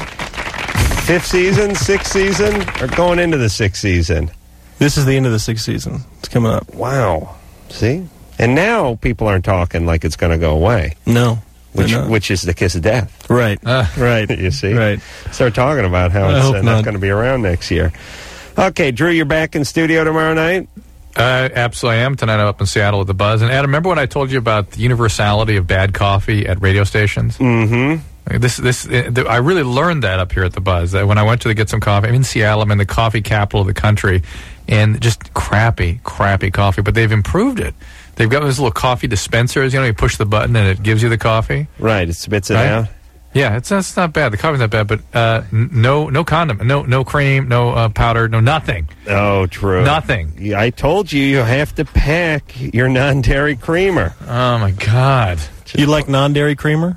fifth season, sixth season, or going into the sixth season? This is the end of the sixth season. It's coming up. Wow. See? And now people aren't talking like it's going to go away. No. Which, they're not. which is the kiss of death. Right. Uh, right. You see? Right. Start talking about how I it's hope uh, not, not. going to be around next year. Okay, Drew, you're back in studio tomorrow night? Uh, absolutely, I am. Tonight I'm up in Seattle with the Buzz. And Adam, remember when I told you about the universality of bad coffee at radio stations? Mm-hmm. This, this, uh, th- I really learned that up here at the Buzz. That when I went to get some coffee, I'm in Seattle. I'm in the coffee capital of the country, and just crappy, crappy coffee. But they've improved it. They've got those little coffee dispensers. You know, you push the button and it gives you the coffee. Right, it spits it Right? out. Yeah, it's it's not bad. The coffee's not bad, but uh, n- no no condom, no no cream, no uh, powder, no nothing. Oh, true. Nothing. Yeah, I told you you have to pack your non-dairy creamer. Oh my God! You like non-dairy creamer?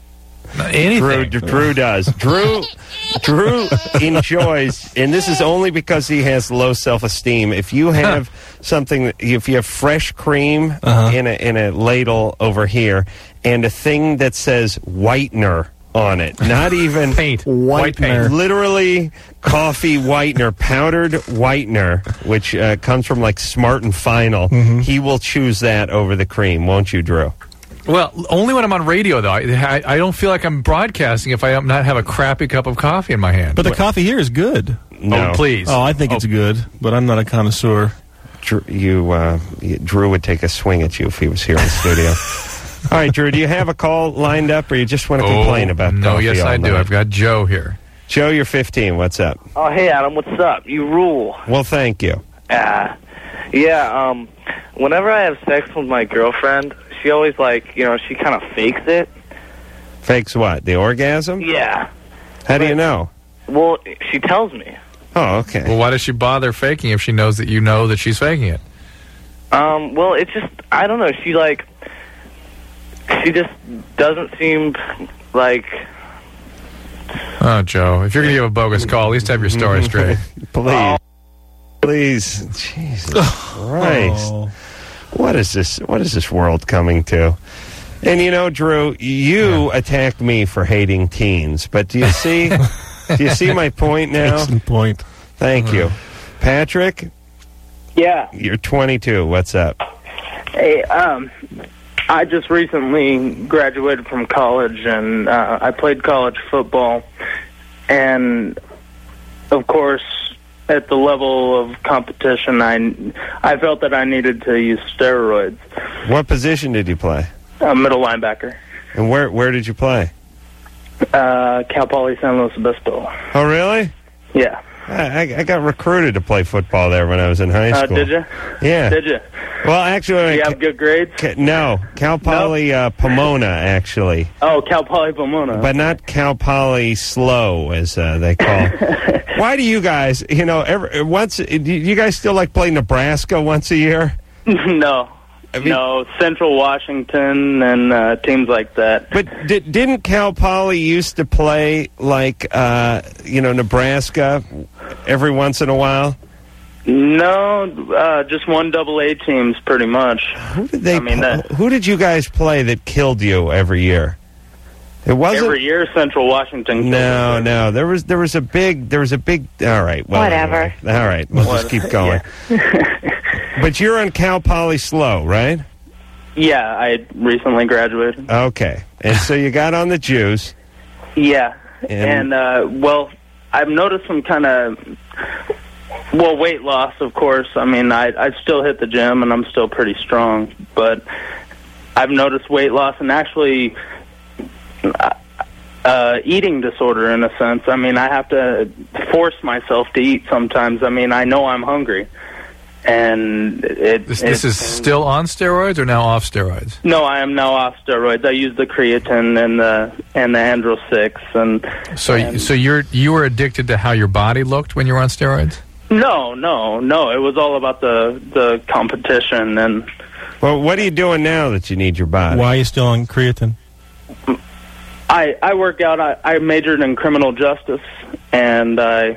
Anything. Drew, Drew does. Drew, Drew enjoys, and this is only because he has low self-esteem. If you have something, if you have fresh cream Uh-huh. in a in a ladle over here, and a thing that says whitener on it, not even Paint. White paint. literally coffee whitener, powdered whitener, which uh, comes from like Smart and Final. Mm-hmm. He will choose that over the cream, won't you, Drew? Well, only when I'm on radio, though. I, I, I don't feel like I'm broadcasting if I am not have a crappy cup of coffee in my hand. But the coffee here is good. No. Oh, please. Oh, I think Oh. it's good, but I'm not a connoisseur. Drew, you, uh, you- Drew would take a swing at you if he was here in the studio. All right, Drew, do you have a call lined up, or you just want to Oh, complain about no, coffee yes, all I do. night? I've got Joe here. Joe, you're fifteen. What's up? Oh, hey, Adam, what's up? You rule. Well, thank you. Uh, yeah, um, whenever I have sex with my girlfriend, she always, like, you know, she kind of fakes it. Fakes what? The orgasm? Yeah. How do you know? Well, she tells me. Oh, okay. Well, why does she bother faking if she knows that you know that she's faking it? Um, well, it's just, I don't know, she, like, she just doesn't seem like... Oh, Joe, if you're going to give a bogus call, at least have your story straight. Please. Please. Jesus Christ. Oh. What is this? What is this world coming to? And you know, Drew, you attacked me for hating teens, but do you see? do you see my point now? Excellent point. Thank you, Patrick. Yeah. You're twenty-two. What's up? Hey, um, I just recently graduated from college, and uh, I played college football. And, of course, at the level of competition, I, I felt that I needed to use steroids. What position did you play? A middle linebacker. And where where did you play? Uh, Cal Poly San Luis Obispo. Oh, really? Yeah. I, I got recruited to play football there when I was in high Uh, school. did you? Yeah. Did you? Well, actually, Do you have good grades? Ca- no, Cal Poly uh, Pomona, actually. Oh, Cal Poly Pomona. But not Cal Poly Slow, as uh, they call it. Why do you guys, you know, every, once, do you guys still like play Nebraska once a year? no. no, Central Washington and uh, teams like that. But did, didn't Cal Poly used to play, like, uh, you know, Nebraska every once in a while? No, uh, just one double A teams, pretty much. Who did they? I mean, pl- that, who did you guys play that killed you every year? It wasn't every year Central Washington. No, no. There was there was a big there was a big. All right, well, Whatever. anyway. All right, we'll just keep going. But you're on Cal Poly Slow, right? Yeah, I recently graduated. Okay, and so you got on the juice. Yeah, And- and, uh, well, I've noticed some kind of, well, weight loss, of course. I mean, I, I still hit the gym, and I'm still pretty strong, but I've noticed weight loss and actually uh, uh, eating disorder in a sense. I mean, I have to force myself to eat sometimes. I mean, I know I'm hungry. And it, This, this it- is still on steroids or now off steroids? No, I am now off steroids. I use the creatine and the and the Andro six and So, and so you're you were addicted to how your body looked when you were on steroids? no, no, no. It was all about the the competition and. Well, what are you doing now that you need your body? Why are you still on creatine? I I work out. I, I majored in criminal justice, and I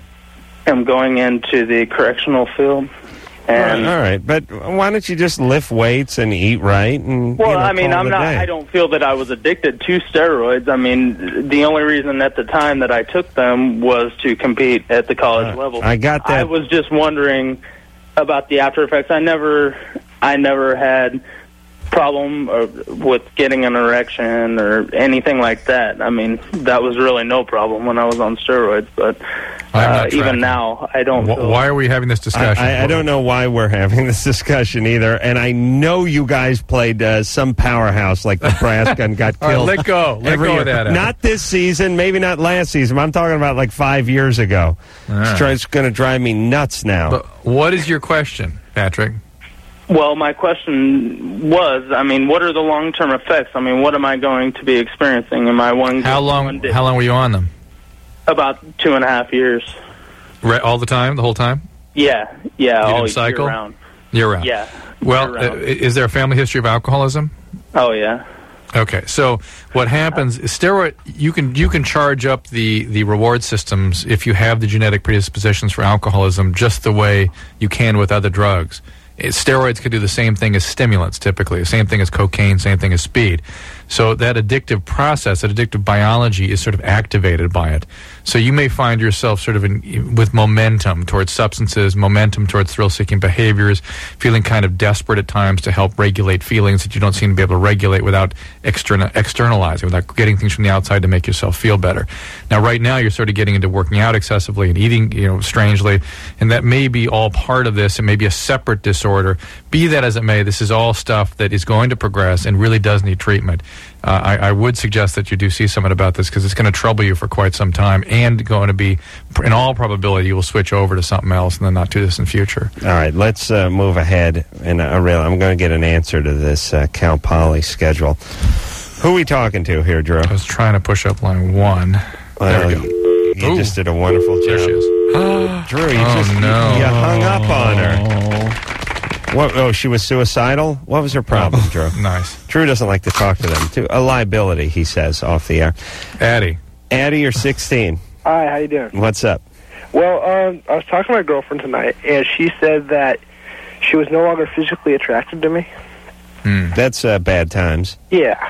am going into the correctional field. And all right, but why don't you just lift weights and eat right? And well, you know, I mean, call I'm it a not. day? I don't feel that I was addicted to steroids. I mean, the only reason at the time that I took them was to compete at the college Uh, level. I got that. I was just wondering about the after effects. I never, I never had problem uh, with getting an erection or anything like that. I mean, that was really no problem when I was on steroids. But I'm not uh, even tracking. now, I don't. Wh- feel- Why are we having this discussion? I, I, I don't know why we're having this discussion either, and I know you guys played uh, some powerhouse like Nebraska and got All right, killed. let go. Let every go year. of that, Adam. Not this season, maybe not last season. But I'm talking about like five years ago. All right. It's, try- it's going to drive me nuts now. But what is your question, Patrick? Well, my question was, I mean, what are the long-term effects? I mean, what am I going to be experiencing? Am I one? How long? one day- How long were you on them? About two and a half years. Right, all the time, the whole time. Yeah, yeah, You all didn't cycle? year round. Year round. Yeah. Well, year round. uh, is there a family history of alcoholism? Oh yeah. Okay, so what happens is steroid you can you can charge up the, the reward systems if you have the genetic predispositions for alcoholism just the way you can with other drugs. It, steroids can do the same thing as stimulants typically, the same thing as cocaine, same thing as speed. So that addictive process, that addictive biology is sort of activated by it. So you may find yourself sort of in, with momentum towards substances, momentum towards thrill-seeking behaviors, feeling kind of desperate at times to help regulate feelings that you don't seem to be able to regulate without external, externalizing, without getting things from the outside to make yourself feel better. Now, right now, you're sort of getting into working out excessively and eating, you know, strangely, and that may be all part of this. It may be a separate disorder. Be that as it may, this is all stuff that is going to progress and really does need treatment. Uh, I, I would suggest that you do see someone about this because it's going to trouble you for quite some time and going to be, in all probability, you will switch over to something else in the not too distant future. All right, let's uh, move ahead. And uh, really, I'm going to get an answer to this uh, Cal Poly schedule. Who are we talking to here, Drew? I was trying to push up line one. Well, there we go. You Ooh. just did a wonderful job. There she is. Drew, you oh, just no. you, you hung up on her. What, oh, she was suicidal? What was her problem, Drew? Nice. Drew doesn't like to talk to them. Too. A liability, he says, off the air. Addie. Addie, you're sixteen. Hi, how you doing? What's up? Well, um, I was talking to my girlfriend tonight, and she said that she was no longer physically attracted to me. Hmm. That's uh, bad times. Yeah.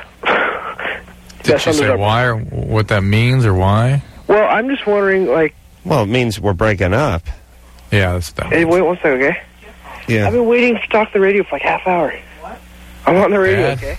Did That she sums it say up. why or what that means or why? Well, I'm just wondering, like... Well, it means we're breaking up. Yeah, that's that. Hey, wait one second, okay? Yeah. I've been waiting to talk to the radio for like half hour. I'm on the radio, Dad?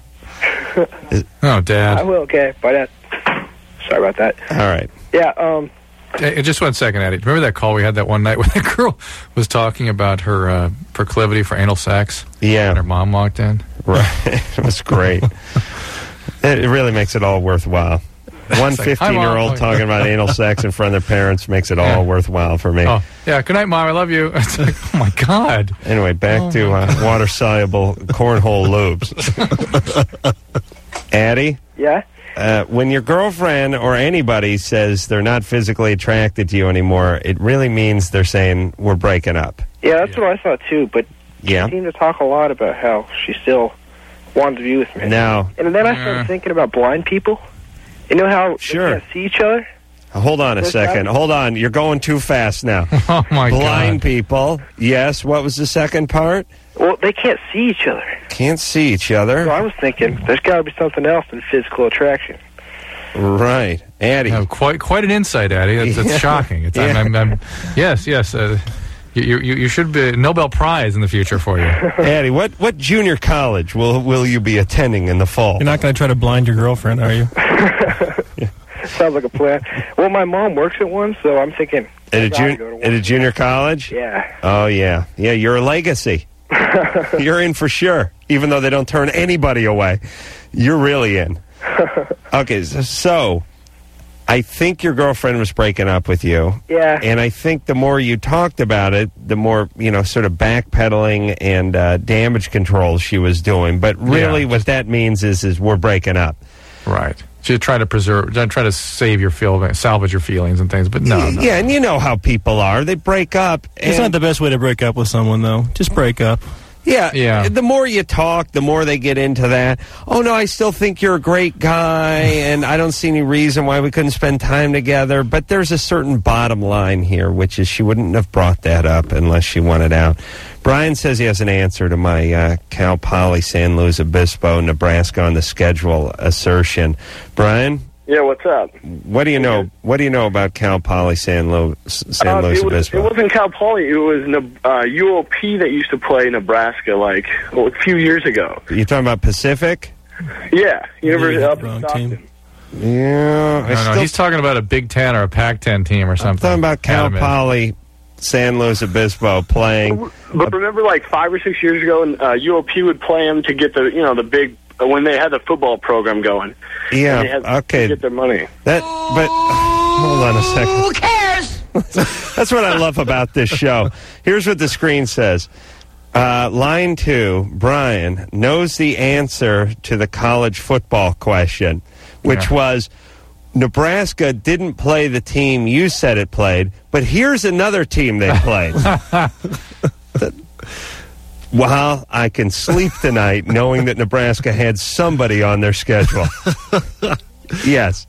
okay? Oh, Dad. I will, okay. Bye, Dad. Sorry about that. All right. Yeah, um... Hey, just one second, Addie. Remember that call we had that one night when the girl was talking about her uh, proclivity for anal sex? Yeah. And her mom walked in? Right. It was great. It really makes it all worthwhile. One It's like, "Hi, Mom." fifteen-year-old talking about anal sex in front of their parents makes it Yeah. all worthwhile for me. Oh, yeah. Good night, Mom. I love you. It's like, oh my God. Anyway, back Oh, to my uh, water-soluble cornhole lubes. Addie? Yeah? Uh, when your girlfriend or anybody says they're not physically attracted to you anymore, it really means they're saying we're breaking up. Yeah, that's what I thought too, but Yeah. she seemed to talk a lot about how she still wanted to be with me. Now, And then I started thinking about blind people. You know how Sure. they can't see each other? hold on a Those second. guys- Hold on. You're going too fast now. Oh, my Blind God. people. Yes. What was the second part? Well, they can't see each other. Can't see each other. So I was thinking, there's got to be something else than physical attraction. Right. Addie. Yeah, quite quite an insight, Addie. It's, it's Yeah. shocking. It's, Yeah. I'm, I'm, I'm, yes, yes. Uh, you, you, you should be Nobel Prize in the future for you. Addie, what, what junior college will will you be attending in the fall? You're not going to try to blind your girlfriend, are you? Sounds like a plan. Well, my mom works at one, so I'm thinking. At a, I gotta jun- go to one. at a junior college? Yeah. Oh, yeah. Yeah, you're a legacy. You're in for sure. Even though they don't turn anybody away, you're really in. Okay, so, so I think your girlfriend was breaking up with you. Yeah. And I think the more you talked about it, the more, you know, sort of backpedaling and uh, damage control she was doing. But really Yeah. what that means is is we're breaking up. Right. So try to preserve, try to save your feel, salvage your feelings and things. But no, no. Yeah, and you know how people are. They break up. It's not the best way to break up with someone, though. Just break up. Yeah, Yeah. the more you talk, the more they get into that. Oh, no, I still think you're a great guy, and I don't see any reason why we couldn't spend time together. But there's a certain bottom line here, which is she wouldn't have brought that up unless she wanted out. Brian says he has an answer to my uh, Cal Poly San Luis Obispo, Nebraska on the schedule assertion. Brian? Yeah, what's up? What do you know? What do you know about Cal Poly San Luis, San Uh, Luis it, was, Obispo? it wasn't Cal Poly. It was Ne- uh, U O P that used to play Nebraska like well, a few years ago. You talking about Pacific? Yeah, University Yeah, up in wrong Stockton. team. Yeah, I No, no, still- he's talking about a Big Ten or a Pac ten team or something. I'm talking about Cal Adam is. Poly San Luis Obispo playing. But remember, like five or six years ago, and uh, U O P would play them to get the you know the big uh, when they had the football program going. Yeah, And they had okay. To get their money. That, but hold on a second. Who cares? That's what I love about this show. Here's what the screen says. Uh, line two, Brian knows the answer to the college football question, which Yeah. was Nebraska didn't play the team you said it played, but here's another team they played. Well, I can sleep tonight knowing that Nebraska had somebody on their schedule. Yes.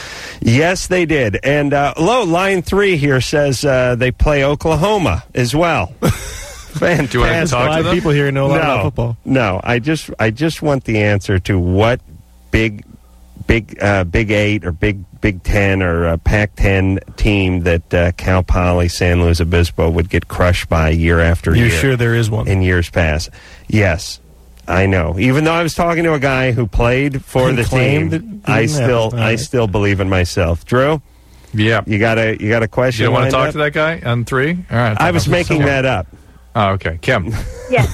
Yes, they did. And, uh, low, line three here says uh, they play Oklahoma as well. Fantastic. Do you want to talk to Five them? people here know a lot no, about football. No, I just I just want the answer to what big big uh, Big Eight or Big Big Ten or uh, Pac ten team that uh, Cal Poly San Luis Obispo would get crushed by year after You're year. sure there is one? In years past. Yes, I know. Even though I was talking to a guy who played for Who the claimed team, it I didn't still happen. I All right. still believe in myself. Drew, Yeah. you got a you got a question? You want lined to talk up? to that guy on three? All right. I was making that up. Oh, okay. Kim, Yes,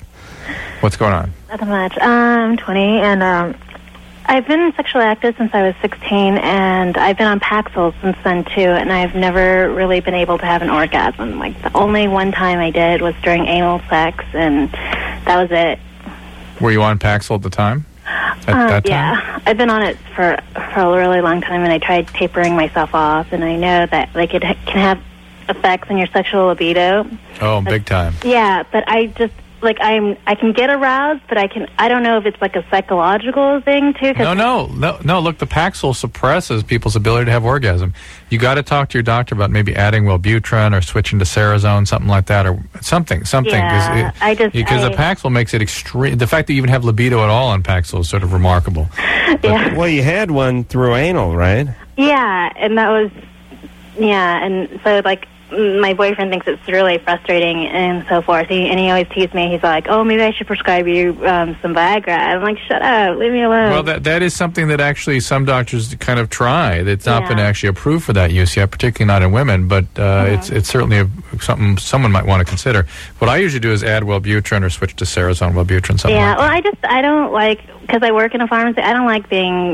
what's going on? nothing much. I'm twenty, and um, I've been sexually active since I was sixteen, and I've been on Paxil since then, too, and I've never really been able to have an orgasm. Like, the only one time I did was during anal sex, and that was it. Were you on Paxil at the time? At Uh, that time? yeah, I've been on it for, for a really long time, and I tried tapering myself off, and I know that, like, it ha- can have effects on your sexual libido. Oh, big time. Yeah, but I just like I'm I can get aroused, but I can I don't know if it's like a psychological thing too. 'cause No, no, no, no. Look, the Paxil suppresses people's ability to have orgasm. You got to talk to your doctor about maybe adding Wellbutrin or switching to Serazone, something like that, or something, something. Yeah, I just- because I- the Paxil makes it extreme. The fact that you even have libido at all on Paxil is sort of remarkable. Yeah. Well, you had one through anal, right? Yeah, and that was yeah, and so like mm, my boyfriend thinks it's really frustrating and so forth. He, and he always teases me. He's like, "Oh, maybe I should prescribe you um, some Viagra." I'm like, "Shut up, leave me alone." Well, that that is something that actually some doctors kind of try. It's not Yeah. been actually approved for that use yet, particularly not in women. But uh, it's it's certainly a, something someone might want to consider. What I usually do is add Wellbutrin or switch to Serazone Wellbutrin, something yeah, like well, I just I don't like because I work in a pharmacy. I don't like being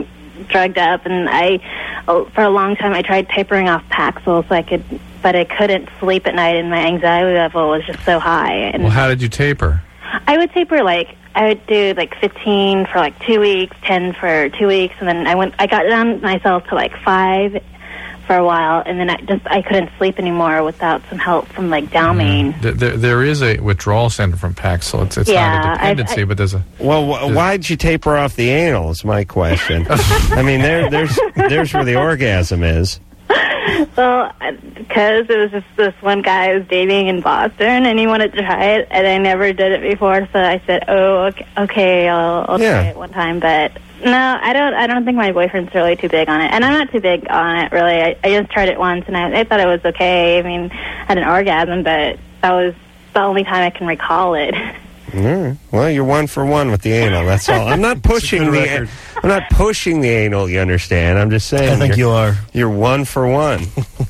drugged up, and I, oh, for a long time, I tried tapering off Paxil so I could, but I couldn't sleep at night, and my anxiety level was just so high. And Well, how did you taper? I would taper like I would do like fifteen for like two weeks, ten for two weeks, and then I went. I got down myself to like five for a while, and then I just I couldn't sleep anymore without some help from like Dalmane. There, there, there is a withdrawal syndrome from Paxil. It's, it's Yeah, not a I've- dependency, I- but there's a... Well, wh- why'd you taper off the anal is my question. I mean, there, there's there's where the orgasm is. Well, because it was just this one guy I was dating in Boston, and he wanted to try it, and I never did it before, so I said, "Oh, okay, okay I'll, I'll Yeah. try it one time." But no, I don't. I don't think my boyfriend's really too big on it, and I'm not too big on it really. I, I just tried it once, and I, I thought it was okay. I mean, I had an orgasm, but that was the only time I can recall it. All right. Well, you're one for one with the anal. That's all. I'm not pushing good the. record. I'm not pushing the anal. You understand? I'm just saying. I think you're- you are. You're one for one.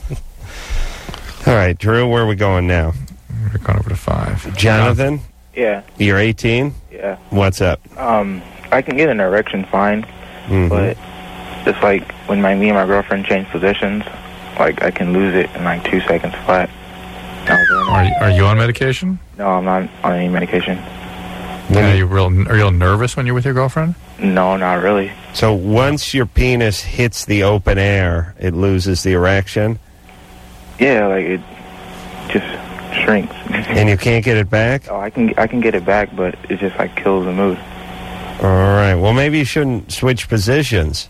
All right, Drew. Where are we going now? We're going over to five. Jonathan, Yeah, you're eighteen. yeah. What's up? Um, I can get an erection fine, Mhm. but it's like when my me and my girlfriend change positions, like I can lose it in like two seconds flat. Are you, are you on medication? No, I'm not on any medication. Yeah, are you real, are you real nervous when you're with your girlfriend? No, not really. So once your penis hits the open air, it loses the erection, Yeah, like it just shrinks. and you can't get it back. Oh, I can I can get it back, but it just like kills the mood. All right. Well, maybe you shouldn't switch positions.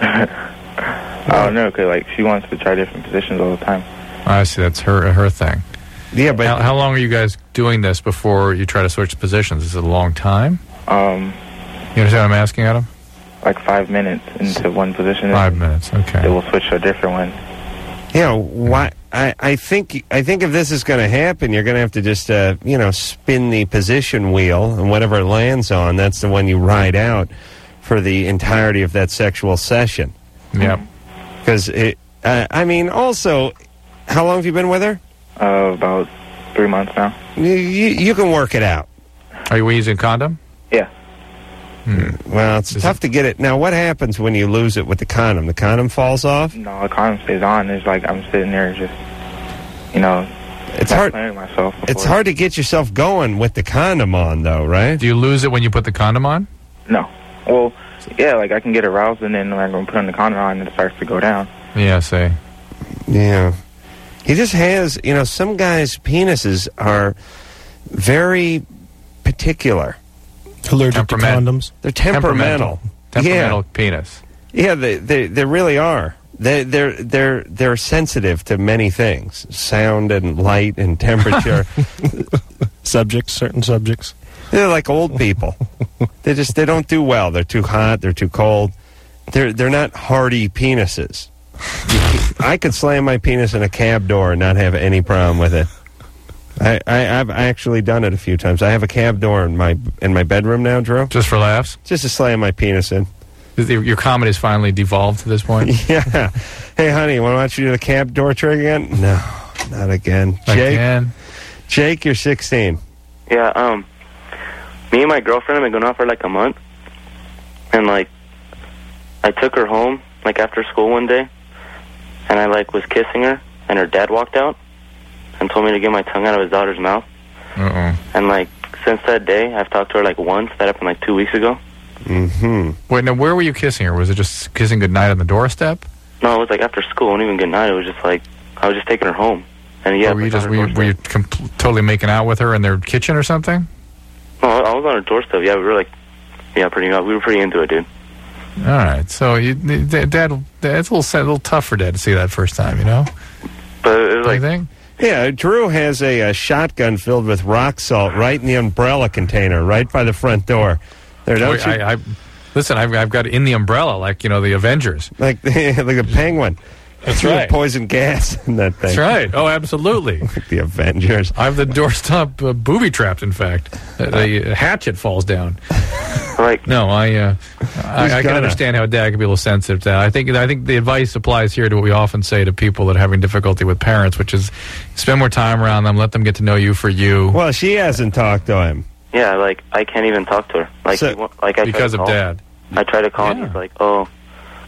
I don't know, cause like she wants to try different positions all the time. I see. That's her her thing. Yeah, but how, how long are you guys doing this before you try to switch positions? Is it a long time? Um, You understand what I'm asking, Adam? like five minutes into one position. Five minutes. Okay. It will switch to a different one. You know, why? I, I think I think if this is going to happen, you're going to have to just uh, you know spin the position wheel, and whatever it lands on, that's the one you ride out for the entirety of that sexual session. Yep. Because it, uh, I mean, also, how long have you been with her? Uh, about three months now. You, you, you can work it out. Are you using condom? Yeah. Well, it's tough to get it. Now, what happens when you lose it with the condom? The condom falls off? No, the condom stays on. It's like I'm sitting there just, you know, It's not hard. planning myself. It's before. hard to get yourself going with the condom on, though, right? Do you lose it when you put the condom on? No. Well, yeah, like I can get aroused, and then when I'm going to put on the condom on, it starts to go down. Yeah, say. Yeah. He just has, you know, some guys' penises are very particular. Allergic to Temperament- condoms. They're temperamental. Temperamental Yeah. penis. Yeah, they, they they really are. They they're they're they're sensitive to many things, sound and light and temperature. Subjects, certain subjects. They're like old people. They just they don't do well. They're too hot. They're too cold. They're they're not hardy penises. You can't- I could slam my penis in a cab door and not have any problem with it. I, I I've actually done it a few times. I have a cab door in my in my bedroom now, Drew. Just for laughs? Just to slam my penis in. Is the- Your comedy's finally devolved to this point? Yeah. Hey, honey, want to watch you do the cab door trick again? No, not again. Jake, Again? Jake, you're sixteen. Yeah, um, me and my girlfriend have been going out for like a month, and like, I took her home like after school one day, and I like was kissing her, and her dad walked out and told me to get my tongue out of his daughter's mouth, Uh-oh. and like since that day I've talked to her like once. That happened like two weeks ago. Mm-hmm. Wait, now where were you kissing her? Was it just kissing goodnight on the doorstep? No, it was like after school, and even good night. It was just like I was just taking her home, and yeah, Or were you like, just on were her you, were you com- totally making out with her in their kitchen or something? No, I was on her doorstep. Yeah, we were like, yeah, pretty. We were pretty into it, dude. All right, so you, the- dad, it's a little sad- a little tough for dad to see that first time, you know. But it was like, think? Yeah, Drew has a, a shotgun filled with rock salt right in the umbrella container, right by the front door. There, don't Boy, you? I, I, listen, I've, I've got it in the umbrella, like you know, the Avengers. Like like a penguin. That's With right. Poison gas in that thing. That's right. Oh, absolutely. Like the Avengers. I have the doorstop uh, booby trapped. In fact, uh, the hatchet falls down. Like no, I uh, I, I can gonna? understand how dad can be a little sensitive to that. I think I think the advice applies here to what we often say to people that are having difficulty with parents, which is spend more time around them, let them get to know you for you. Well, she hasn't talked to him. yeah, like I can't even talk to her. Like, So- he wa- like I tried because to of call. dad. I tried to call, and he's like, oh,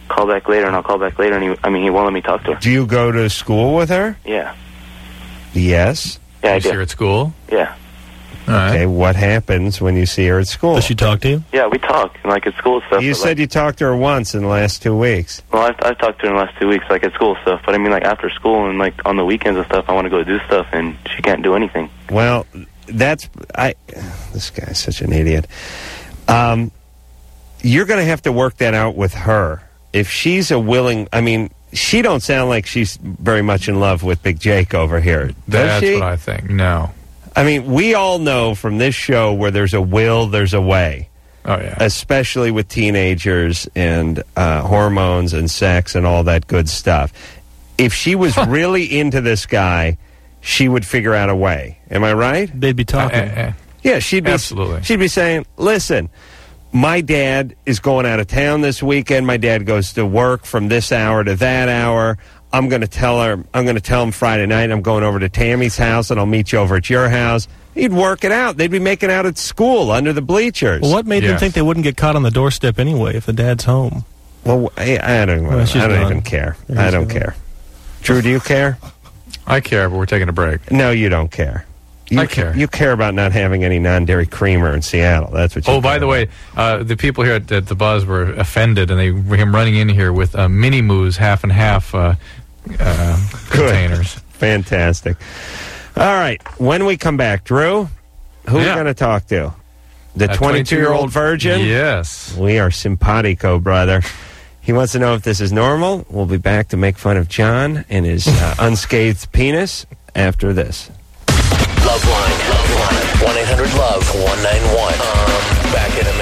call back later, and I'll call back later, and he, I mean, he won't let me talk to her. Do you go to school with her? Yeah. Yes. Yeah, I You see do. her at school? Yeah. Okay, what happens when you see her at school? Does she talk to you? Yeah, we talk, like at school stuff. You but, said like, you talked to her once in the last two weeks. well, I've, I've talked to her in the last two weeks, like at school stuff, but I mean, like after school and like on the weekends and stuff, I want to go do stuff, and she can't do anything. Well, that's I. This guy's such an idiot. Um, you're going to have to work that out with her. If she's a willing, I mean, she don't sound like she's very much in love with Big Jake over here. Does That's she? what I think. No. I mean, we all know from this show where there's a will, there's a way. Oh, yeah. Especially with teenagers and uh, hormones and sex and all that good stuff. If she was really into this guy, she would figure out a way. Am I right? They'd be talking. Uh, uh, uh. Yeah, she'd be Absolutely. She'd be saying, "Listen, my dad is going out of town this weekend. My dad goes to work from this hour to that hour. I'm going to tell her. I'm going to tell him Friday night. I'm going over to Tammy's house, and I'll meet you over at your house." He'd work it out. They'd be making out at school under the bleachers. Well, what made them Yes. think they wouldn't get caught on the doorstep anyway if the dad's home? Well, I, I don't. Well, she's I don't gone. even care. There I he's don't gone. care. Drew, do you care? I care, but we're taking a break. No, you don't care. You I care. You care about not having any non-dairy creamer in Seattle. That's what you Oh, by the way, uh, the people here at, at the Buzz were offended, and they were him running in here with uh, mini moos half and half uh, uh, containers. Fantastic. All right. When we come back, Drew, who are we Yeah. going to talk to? The A twenty-two-year-old virgin? Yes. We are simpatico, brother. He wants to know if this is normal. We'll be back to make fun of John and his uh, unscathed penis after this. Loveline, Loveline, one eight hundred love one nine one. Um, back in a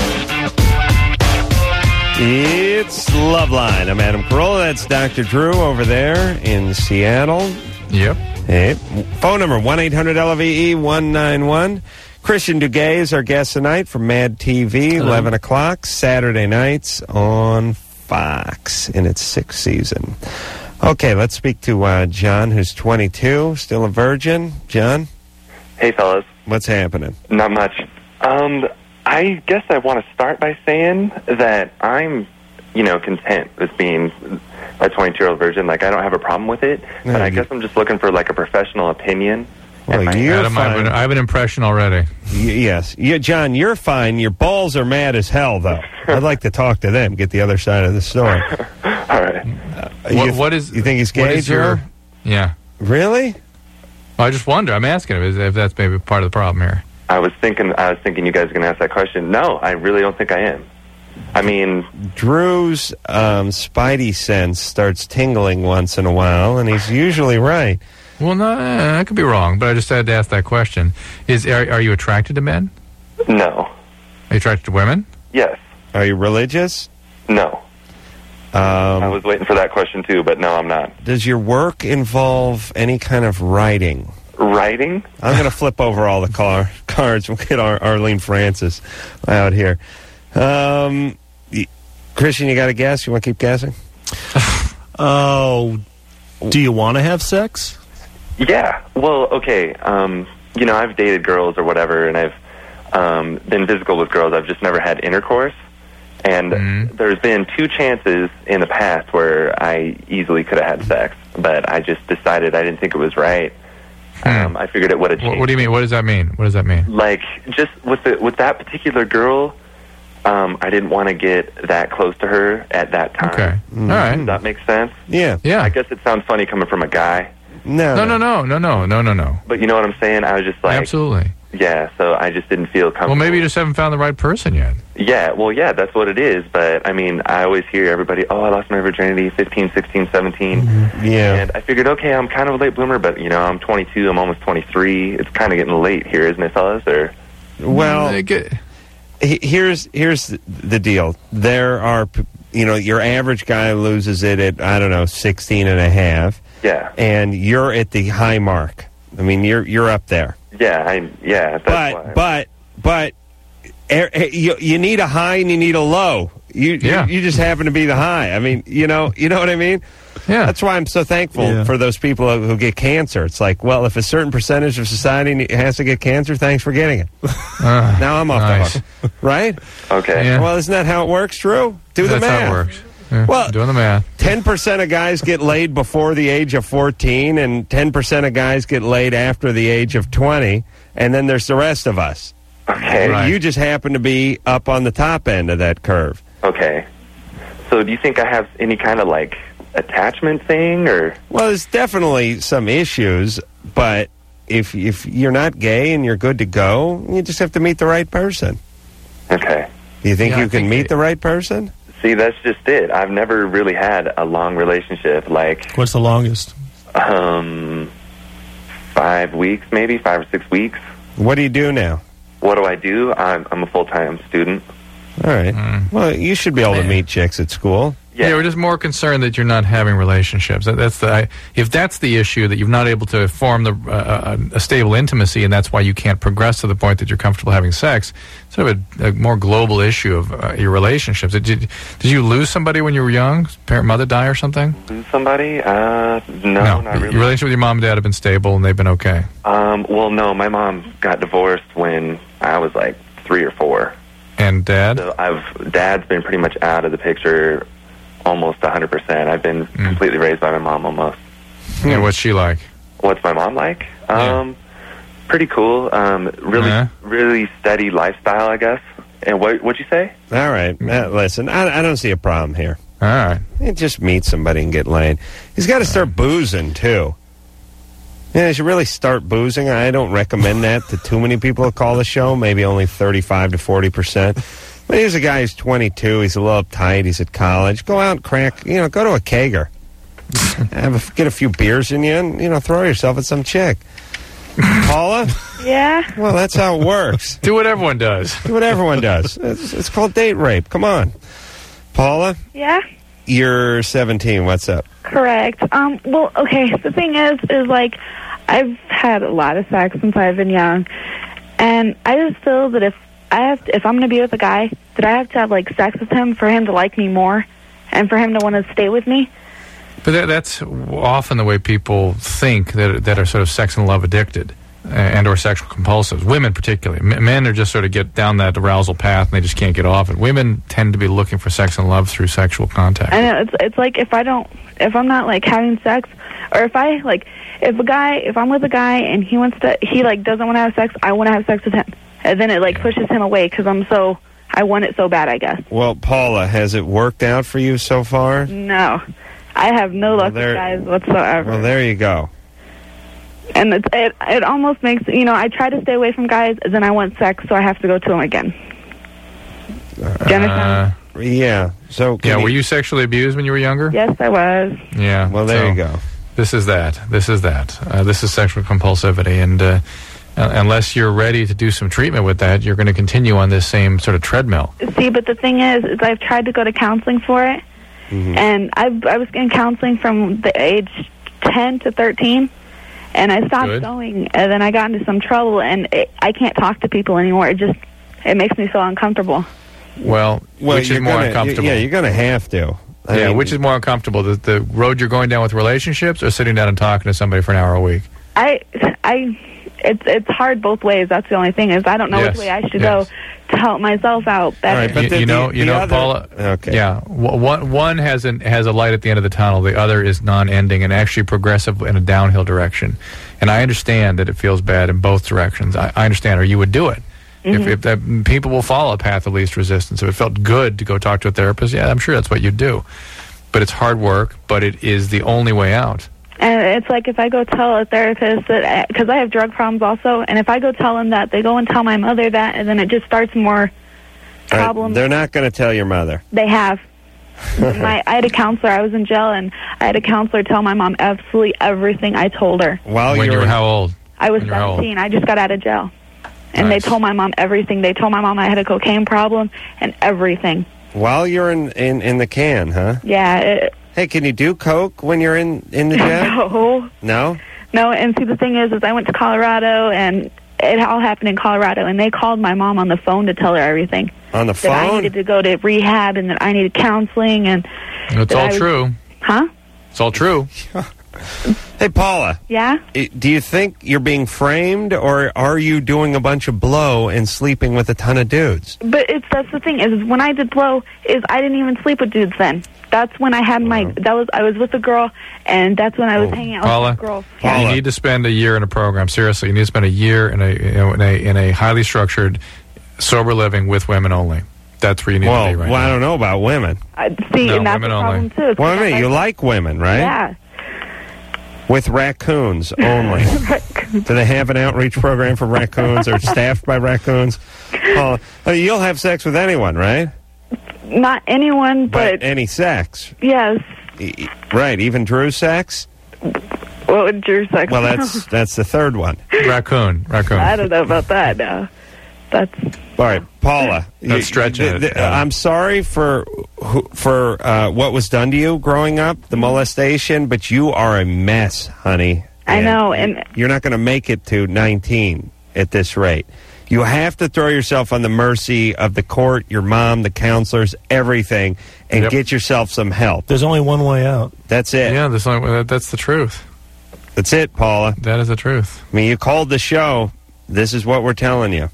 minute. It's Loveline. I'm Adam Carolla. That's Doctor Drew over there in Seattle. Yep. Hey. Phone number one eight hundred L V E one nine one. Christian Duguay is our guest tonight from Mad T V, eleven o'clock, Saturday nights on Fox in its sixth season. Okay, let's speak to uh, John, who's twenty-two, still a virgin. John? Hey, fellas. What's happening? Not much. Um, I guess I want to start by saying that I'm, you know, content with being a twenty-two-year-old virgin. Like, I don't have a problem with it, No, but I you- guess I'm just looking for, like, a professional opinion. Well, you're Adam, I have, fine. an, I have an impression already. Y- yes. You, John, you're fine. Your balls are mad as hell, though. I'd like to talk to them, get the other side of the story. All right. What, you, what is? you think he's what gay, is your- Drew? Yeah. Really? Well, I just wonder. I'm asking him if that's maybe part of the problem here. I was thinking I was thinking you guys were going to ask that question. No, I really don't think I am. I mean, Drew's um, spidey sense starts tingling once in a while, and he's usually right. Well, no, I could be wrong, but I just had to ask that question. Is are, are you attracted to men? no. Are you attracted to women? Yes. Are you religious? No. Um, I was waiting for that question too, but no, I'm not. Does your work involve any kind of writing? Writing? I'm going to flip over all the car, cards. We'll get Ar- Arlene Francis out here. Um, y- Christian, you got a guess? You want to keep guessing? Oh, do you want to have sex? Yeah. Well, okay. Um, you know, I've dated girls or whatever, and I've um, been physical with girls. I've just never had intercourse. And Mm-hmm. there's been two chances in the past where I easily could have had sex, but I just decided I didn't think it was right. Um, I figured it would have What, changed. what do you mean? What does that mean? What does that mean? Like, just with the, with that particular girl, um, I didn't want to get that close to her at that time. Okay. All right. Does that make sense? Yeah. Yeah. I guess it sounds funny coming from a guy, No. No, no, no, no, no, no, no, no. but you know what I'm saying? I was just like, Absolutely. yeah, so I just didn't feel comfortable. Well, maybe you just haven't found the right person yet. Yeah, well, yeah, that's what it is. But, I mean, I always hear everybody, oh, I lost my virginity, fifteen, sixteen, seventeen. Yeah. And I figured, okay, I'm kind of a late bloomer, but, you know, I'm twenty-two, I'm almost twenty-three. It's kind of getting late here, isn't it, fellas? Or Well, They get- he- here's here's the deal. There are, p- you know, your average guy loses it at, I don't know, sixteen and a half, yeah, and you're at the high mark. I mean, you're you're up there. yeah, I, yeah, that's But why. but but er, er, you you need a high and you need a low. You, Yeah. you you just happen to be the high. I mean, you know, you know what I mean? Yeah. That's why I'm so thankful Yeah. for those people who, who get cancer. It's like, well, if a certain percentage of society ne- has to get cancer, thanks for getting it. Uh, Now I'm off nice. the hook, right? Okay. Yeah. Well, isn't that how it works, Drew? Do the That's math. how it works. Yeah, Well, doing the math. ten percent of guys get laid before the age of fourteen, and ten percent of guys get laid after the age of twenty, and then there's the rest of us. Okay. And Right. You just happen to be up on the top end of that curve. Okay. So do you think I have any kind of, like, attachment thing, or? Well, there's definitely some issues, but if if you're not gay and you're good to go, you just have to meet the right person. Okay. Do you think Yeah, I you can think meet the right person? See, that's just it. I've never really had a long relationship, like, What's the longest? um, five weeks, maybe, five or six weeks. What do you do now? What do I do? I'm, I'm a full-time student. All right. Well, you should be able to meet chicks at school. Yeah. we're just more concerned that you're not having relationships. That, that's the I, if that's the issue, that you're not able to form the uh, a, a stable intimacy, and that's why you can't progress to the point that you're comfortable having sex. Sort of a, a more global issue of uh, your relationships. Did, did did you lose somebody when you were young? Parent, mother die or something? Lose somebody? Uh, no, no. not really. Your relationship with your mom and dad have been stable, and they've been okay. Um, well, no, my mom got divorced when I was like three or four. And dad? So I've dad's been pretty much out of the picture almost one hundred percent. I've been Mm. completely raised by my mom almost. Yeah, what's she like? What's my mom like? Um, pretty cool. Um, really, Yeah. really steady lifestyle, I guess. And what what'd you say? All right. Uh, listen, I, I don't see a problem here. All right. You just meet somebody and get laid. He's got to start boozing, too. Yeah, you should really start boozing. I don't recommend that to too many people who call the show, maybe only thirty-five to forty percent. But here's a guy who's twenty-two. He's a little uptight. He's at college. Go out and crack, you know, go to a kegger. Have a, get a few beers in you and, you know, throw yourself at some chick. Paula? Yeah? Well, that's how it works. Do what everyone does. Do what everyone does. It's, it's called date rape. Come on. Paula? Yeah? You're seventeen. What's up? Correct. Um, well, okay, the thing is, is like, I've had a lot of sex since I've been young, and I just feel that if I have, to, if I'm going to be with a guy, that I have to have, like, sex with him for him to like me more, and for him to want to stay with me. But that, that's often the way people think that that are sort of sex and love addicted, uh, and or sexual compulsives. Women particularly. M- men are just sort of get down that arousal path and they just can't get off it. Women tend to be looking for sex and love through sexual contact. I know, it's, it's like, if I don't, if I'm not, like, having sex, or if I, like, if a guy, if I'm with a guy and he wants to, he, like, doesn't want to have sex, I want to have sex with him. And then it, like, pushes him away because I'm so, I want it so bad, I guess. Well, Paula, has it worked out for you so far? No. I have no luck there- with guys whatsoever. Well, there you go. And it's, it it almost makes, you know, I try to stay away from guys, and then I want sex, so I have to go to them again. Do you understand? Uh, yeah. So, yeah, can were you sexually abused when you were younger? Yes, I was. Yeah. Well, there so you go. This is that. This is that. Uh, this is sexual compulsivity, and uh, uh, unless you're ready to do some treatment with that, you're going to continue on this same sort of treadmill. See, but the thing is, is I've tried to go to counseling for it, Mm-hmm. and I've, I was in counseling from the age ten to thirteen, and I stopped Good. going, and then I got into some trouble, and it, I can't talk to people anymore. It just, it makes me so uncomfortable. Well, Well, which is you're more gonna- uncomfortable? Yeah, you're going to have to. I yeah, mean- which is more uncomfortable, the, the road you're going down with relationships, or sitting down and talking to somebody for an hour a week? I, I, it's it's hard both ways. That's the only thing is I don't know Yes, which way I should yes. go to help myself out better. you, you know, you know, other- Paula. Okay. Yeah, w- one one has an has a light at the end of the tunnel. The other is non-ending and actually progressive in a downhill direction. And I understand that it feels bad in both directions. I, I understand, or you would do it. If, Mhm. if that, people will follow a path of least resistance. If it felt good to go talk to a therapist, yeah, I'm sure that's what you'd do. But it's hard work. But it is the only way out. And it's like if I go tell a therapist that, because I have drug problems also, and if I go tell them that, they go and tell my mother that, and then it just starts more All right, problems. they're not going to tell your mother. They have. my, I had a counselor. I was in jail, and I had a counselor tell my mom absolutely everything I told her. While when you were in- how old? I was When you were how old? seventeen. I just got out of jail. And Nice. they told my mom everything. They told my mom I had a cocaine problem and everything. While you're in, in, in the can, huh? Yeah. It, Hey, can you do coke when you're in, in the jail? no. No? No, and see, the thing is, is I went to Colorado, and it all happened in Colorado, and they called my mom on the phone to tell her everything. On the That I phone? needed to go to rehab, and that I needed counseling, and... It's that all I was- true. Huh? It's all true. Hey, Paula. Yeah? i- Do you think you're being framed, or are you doing a bunch of blow and sleeping with a ton of dudes? But it's that's the thing, is when I did blow, is I didn't even sleep with dudes then. That's when I had my. That was I was with a girl, and that's when I was hanging out Paula, with a girl. you need to spend a year in a program. Seriously, you need to spend a year in a you know, in a in a highly structured, sober living with women only. That's where you need well, to be right well, now. I don't know about women. I, see, No, and that's the women problem only. too. It's Well, I because mean, you like women, right? Yeah. With raccoons only. Do they have an outreach program for raccoons or staffed by raccoons? Well, I mean, you'll have sex with anyone, right? Not anyone, but, But any sex. yes. E- e- Right, even Drew's sex? What would your sex? Well, that's that's the third one. Raccoon, raccoon. I don't know about that. No, that's All right, Paula. That's you- stretching th- it, th- yeah. I'm sorry for who- for uh, what was done to you growing up, the molestation, but you are a mess, honey. I know, and You're not going to make it to nineteen at this rate. You have to throw yourself on the mercy of the court, your mom, the counselors, everything, and Yep. get yourself some help. There's only one way out. That's it. Yeah, that's, not, that's the truth. That's it, Paula. That is the truth. I mean, you called the show. This is what we're telling you.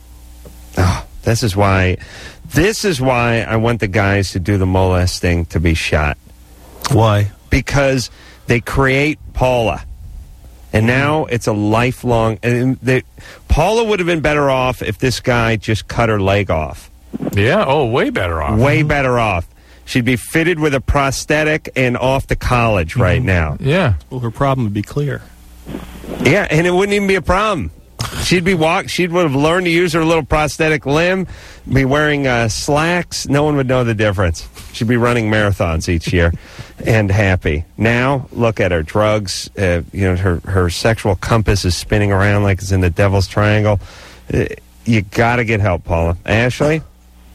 Oh, this is why. This is why I want the guys to do the molesting to be shot. Why? Because they create Paula. And now it's a lifelong. And they, Paula would have been better off if this guy just cut her leg off. Yeah, oh, way better off. Way better off. She'd be fitted with a prosthetic and off to college right now. Yeah. Well, her problem would be clear. Yeah, and it wouldn't even be a problem. She'd be walk. She would have learned to use her little prosthetic limb. Be wearing uh, slacks. No one would know the difference. She'd be running marathons each year, and happy. Now look at her drugs. Uh, you know, her her sexual compass is spinning around like it's in the Devil's Triangle. Uh, you got to get help, Paula. Ashley,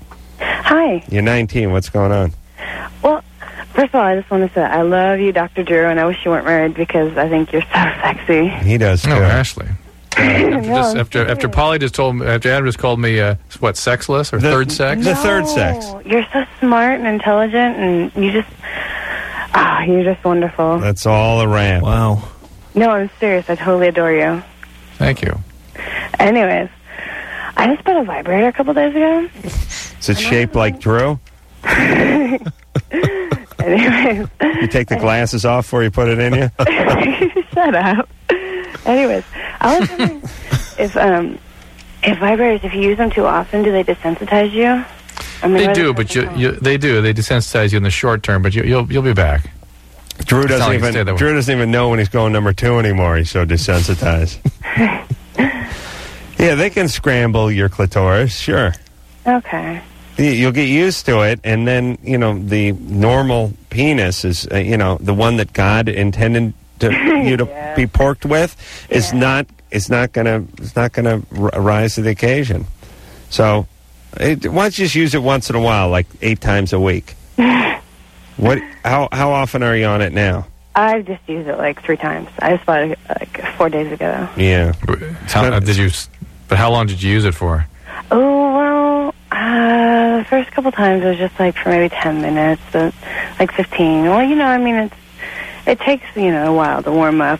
Hi. you're nineteen. What's going on? Well, first of all, I just want to say I love you, Doctor Drew, and I wish you weren't married because I think you're so sexy. He does too. No, Ashley. Uh, after, No, just, I'm after, after Polly just told me, after Adam just called me, uh, what, sexless or The- third sex? The third sex. Oh, you're so smart and intelligent, and you just, ah, you're just wonderful. That's all a rant. Wow. No, I'm serious. I totally adore you. Thank you. Anyways, I just bought a vibrator a couple days ago. Is it shaped like Drew? Anyways. You take the glasses off before you put it in you? Shut up. Anyways, I was wondering if um if vibrators, if you use them too often, do they desensitize you? I mean, They what do, is but you, you, they do. They desensitize you in the short term, but you, you'll you'll be back. Drew It's not doesn't like you even stay that way. Drew doesn't even know when he's going number two anymore. He's so desensitized. Yeah, they can scramble your clitoris, sure. Okay. You- You'll get used to it, and then you know the normal penis is uh, you know the one that God intended to, you to Yeah. be porked with is not is not gonna it's not gonna r- rise to the occasion. So, it, why don't you just use it once in a while, like eight times a week? What? How how often are you on it now? I've just used it like three times. I just bought it like four days ago. Yeah. How, uh, did you? s- But how long did you use it for? Oh, well, uh, the first couple times it was just like for maybe ten minutes, but like fifteen. Well, you know, I mean, it's it takes, you know, a while to warm up.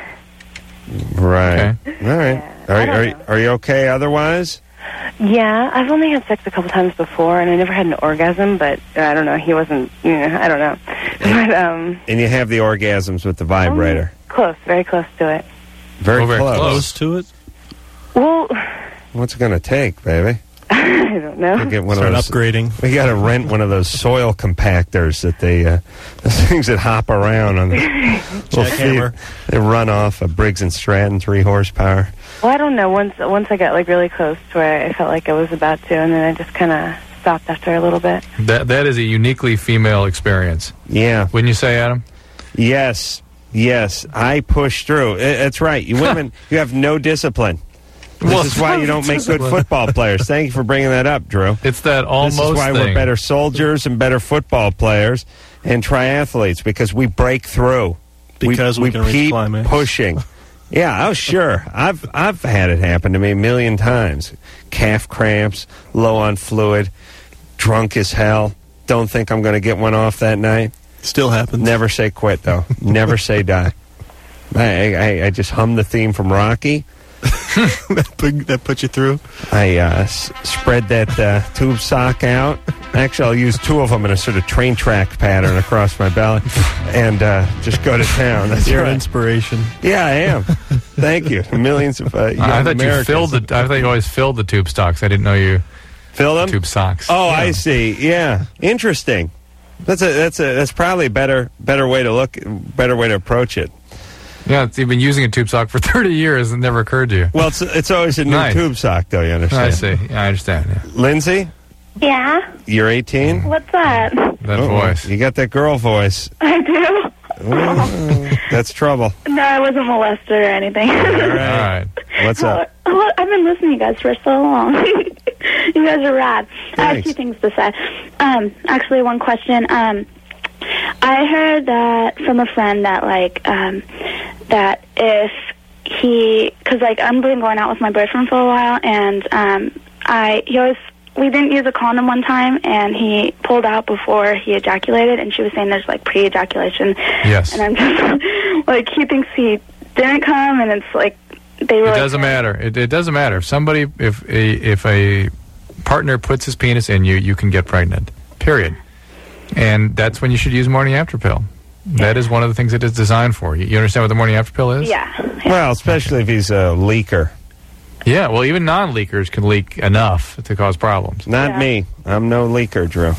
Right. All right. Are, are, are you okay otherwise? Yeah, I've only had sex a couple times before, and I never had an orgasm, but uh, I don't know, he wasn't, you know, I don't know. But, um, And you have the orgasms with the vibrator. close, very close to it. Very, Oh, very close. close. to it? Well, What's it going to take, baby? I don't know. We get one Start of those, upgrading. We got to rent one of those soil compactors that they, uh, those things that hop around on the little Jackhammer. feet. They run off a Briggs and Stratton three horsepower. Well, I don't know, once once I got like really close to where I felt like I was about to, and then I just kind of stopped after a little bit. That that is a uniquely female experience. Yeah. Wouldn't you say, Adam? Yes. Yes. I push through. I- That's right. You women, you have no discipline. This Well, is why you don't make good football players. Thank you for bringing that up, Drew. It's that almost This is why thing. we're better soldiers and better football players and triathletes, because we break through. Because we can reach keep climax. pushing. Yeah, oh sure. I've I've had it happen to me a million times. Calf cramps, low on fluid, drunk as hell. Don't think I'm going to get one off that night. Still happens. Never say quit though. Never say die. I, I I just hum the theme from Rocky. that, put, that put you through? I uh, s- spread that uh, tube sock out Actually, I'll use two of them in a sort of train track pattern across my belly and uh, just go to town. That's You're right. an inspiration. Yeah, I am. Thank you. Millions of uh, young I thought Americans. you filled the. I thought you always filled the tube socks. I didn't know you Fill them? tube socks. Oh, Yeah. I see. Yeah, interesting. That's a that's a that's probably a better better way to look, better way to approach it. Yeah, it's, you've been using a tube sock for thirty years. It never occurred to you. Well, it's it's always a new Nice. tube sock, though. You understand? I see. Yeah, I understand. Yeah. Lindsay, Yeah? you're eighteen. What's that? That Uh-oh. voice. You got that girl voice. I do. Ooh, that's trouble. No, I wasn't molested or anything. All All right. right. What's up? Oh, I've been listening to you guys for so long. You guys are rad. I have Thanks. two things to say. Um, actually, one question. Um, I heard that from a friend that, like, um, that if he, because, like, I've been going out with my boyfriend for a while, and um, I, he always, we didn't use a condom one time, and he pulled out before he ejaculated, and she was saying there's, like, pre-ejaculation. Yes. And I'm just, like, he thinks he didn't come, and it's, like, they It really doesn't matter. It, it doesn't matter. If somebody, if a if a partner puts his penis in you, you can get pregnant. Period. And that's when you should use morning after pill. That is one of the things it is designed for. You, you understand what the morning after pill is? Yeah. Well, especially if he's a leaker. Yeah. Well, even non-leakers can leak enough to cause problems. Not Yeah. me. I'm no leaker, Drew.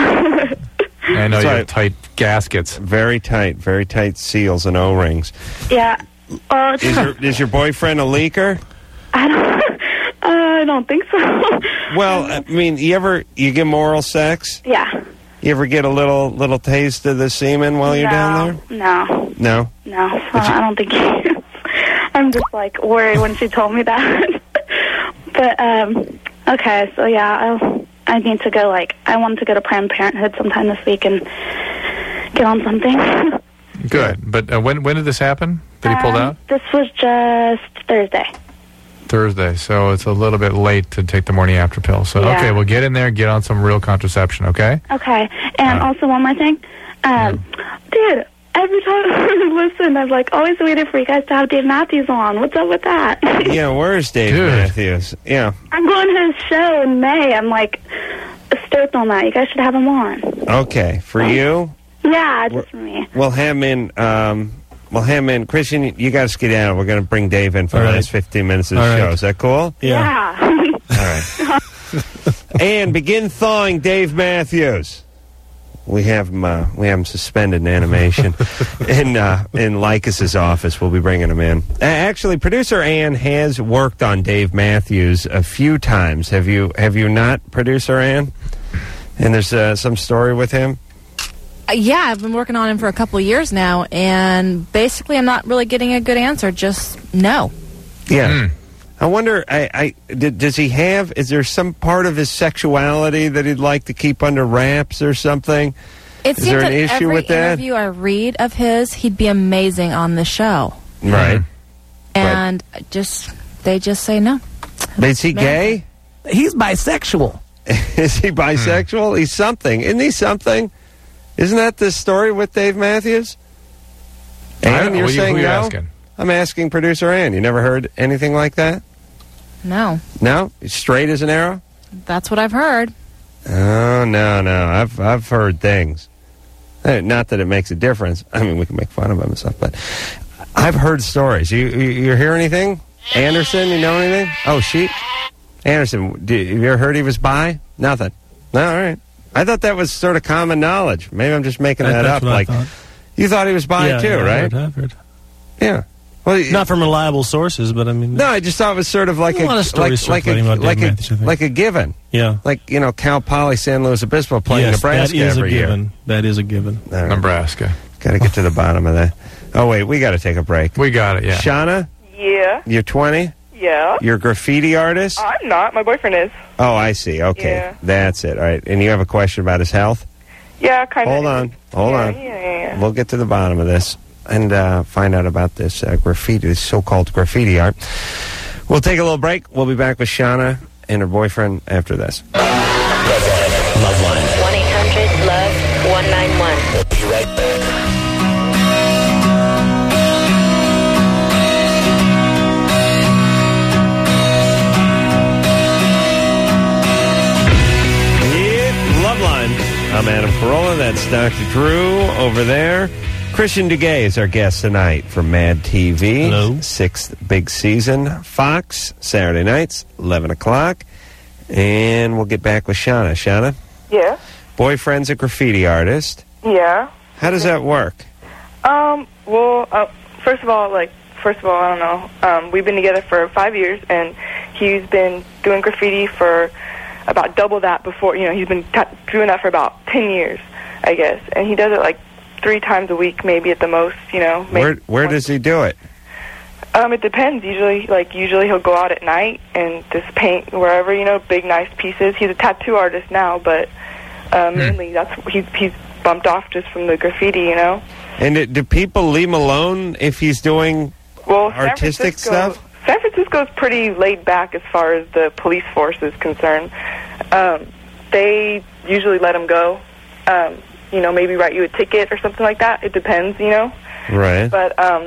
I know That's you right. have tight gaskets. Very tight, very tight seals and O-rings. Yeah. Oh, Is your is your boyfriend a leaker? I don't. I don't think so. Well, I mean, you ever you give him oral sex? Yeah. You ever get a little little taste of the semen while you're no, down there? No. No. No. Uh, I don't think he is. I'm just like worried when she told me that. But um. Okay. So yeah, I I need to go. Like I wanted to go to Planned Parenthood sometime this week and get on something. Good. But uh, when when did this happen? That he pulled Um, out? This was just Thursday. Thursday. So it's a little bit late to take the morning after pill. So, Yeah. okay, well, get in there and get on some real contraception, okay? Okay. And also one more thing. Um, dude, every time I listen, I've like always waited for you guys to have Dave Matthews on. What's up with that? Yeah, where's Dave Dude. Matthews? Yeah. I'm going to his show in May. I'm like stoked on that. You guys should have him on. Okay, for you, Yeah, just for me. we'll have him in. Um, we'll have him in. Christian, you got to skedaddle. We're going to bring Dave in for All the right. last fifteen minutes of the All show. right. Is that cool? Yeah. All right. And begin thawing Dave Matthews. We have him. Uh, we have him suspended in animation in uh, in Lycus's office. We'll be bringing him in. Uh, actually, producer Ann has worked on Dave Matthews a few times. Have you? Have you not, producer Ann? And there's uh, some story with him. Uh, yeah, I've been working on him for a couple of years now, and basically I'm not really getting a good answer. Just no. Yeah. I wonder, I, I, did, does he have, is there some part of his sexuality that he'd like to keep under wraps or something? It is seems there that an issue every with that? interview I read of his, he'd be amazing on the show. Right. And just they just say no. Is he gay? He's bisexual. Is he bisexual? He's something. Isn't he something? Isn't that the story with Dave Matthews? I don't Ann, know. you're Who you- saying who you no? asking? I'm asking producer Ann. You never heard anything like that? No. No? He's straight as an arrow? That's what I've heard. Oh, no, no. I've I've heard things. Eh, Not that it makes a difference. I mean, we can make fun of him and stuff, but I've heard stories. You you, you hear anything? Anderson, you know anything? Oh, she? Anderson, do, have you ever heard he was bi? Nothing. No, all right. I thought that was sort of common knowledge. Maybe I'm just making That- that that's up. what I Like, thought. you thought he was bi Yeah, too, yeah, I've right? heard, I've heard. Yeah. Well, Not from reliable sources, but I mean, no, I just thought it was sort of like A a, lot of stories like, like a circulating about Dave like Matthews, I a think. like a given. yeah. Like, you know, Cal Poly San Luis Obispo playing Yes, Nebraska that is every a year. given. That is a given. Nebraska. Got to get to the bottom of that. Oh, wait, we got to take a break. We got it, yeah. Shauna, Yeah. you're twenty? Yeah. You're a graffiti artist? I'm not. My boyfriend is. Oh, I see. Okay. Yeah. That's it. All right. And you have a question about his health? Yeah, kind of. Hold on. Hold yeah, on. Yeah, yeah, yeah. We'll get to the bottom of this and uh, find out about this uh, graffiti, this so-called graffiti art. We'll take a little break. We'll be back with Shauna and her boyfriend after this. Loveline. one eight hundred love one nine one. We'll be right back. Yeah, Loveline. That's Doctor Drew over there. Christian Duguay is our guest tonight from Mad T V. Hello. Sixth big season. Fox, Saturday nights, eleven o'clock. And we'll get back with Shauna. Shauna? Yeah. Boyfriend's a graffiti artist. Yeah. How does that work? Um. Well, uh, first of all, like, first of all, I don't know. Um, we've been together for five years, and he's been doing graffiti for about double that before. You know, he's been t- doing that for about ten years, I guess. And he does it like three times a week, maybe at the most. You know. Maybe Where Where does he do it? Um, it depends. Usually, like usually he'll go out at night and just paint wherever, you know, big nice pieces. He's a tattoo artist now, but uh, mainly that's he's he's bumped off just from the graffiti, you know. And it, do people leave him alone if he's doing well, San artistic Francisco- stuff? San Francisco's pretty laid back as far as the police force is concerned. Um, they usually let him go. Um, you know, maybe write you a ticket or something like that. It depends, you know. Right. But um,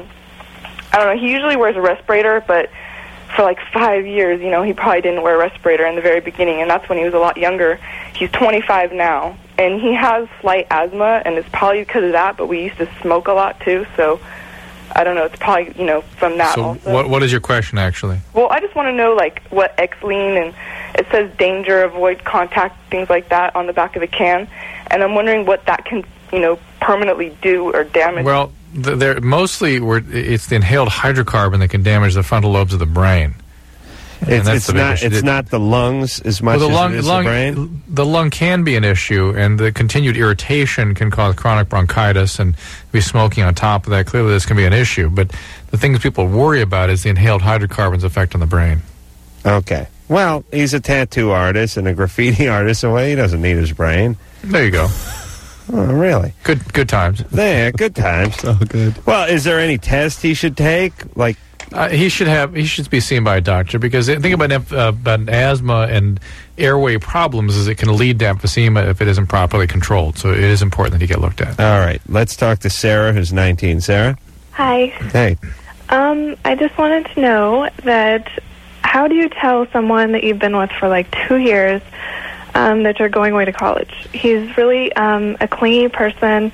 I don't know. He usually wears a respirator, but for like five years, you know, he probably didn't wear a respirator in the very beginning, and that's when he was a lot younger. He's twenty-five now, and he has slight asthma, and it's probably because of that, but we used to smoke a lot, too, so I don't know. It's probably, you know, from that So also. what what is your question, actually? Well, I just want to know, like, what X-Lean, and it says danger, avoid contact, things like that on the back of the can, and I'm wondering what that can, you know, permanently do or damage. Well, th- they're mostly we're, it's the inhaled hydrocarbon that can damage the frontal lobes of the brain. And It's, that's it's the big not. issue. It's It- not the lungs as much well, the as lung, it is lung, the brain. the lung can be an issue, and the continued irritation can cause chronic bronchitis, and be smoking on top of that. Clearly, this can be an issue. But the things people worry about is the inhaled hydrocarbons effect on the brain. Okay. Well, he's a tattoo artist and a graffiti artist, so well, he doesn't need his brain. There you go. Oh, really? Good, good times. Yeah, good times. Oh, good. Well, is there any test he should take? Like, Uh, he should have. He should be seen by a doctor, because the thing about em- uh, about asthma and airway problems is it can lead to emphysema if it isn't properly controlled. So it is important that he get looked at. all right, let's talk to Sarah, who's nineteen. Sarah? Hi. Hey. Um, I just wanted to know that how do you tell someone that you've been with for like two years um, that you're going away to college? He's really um, a clingy person,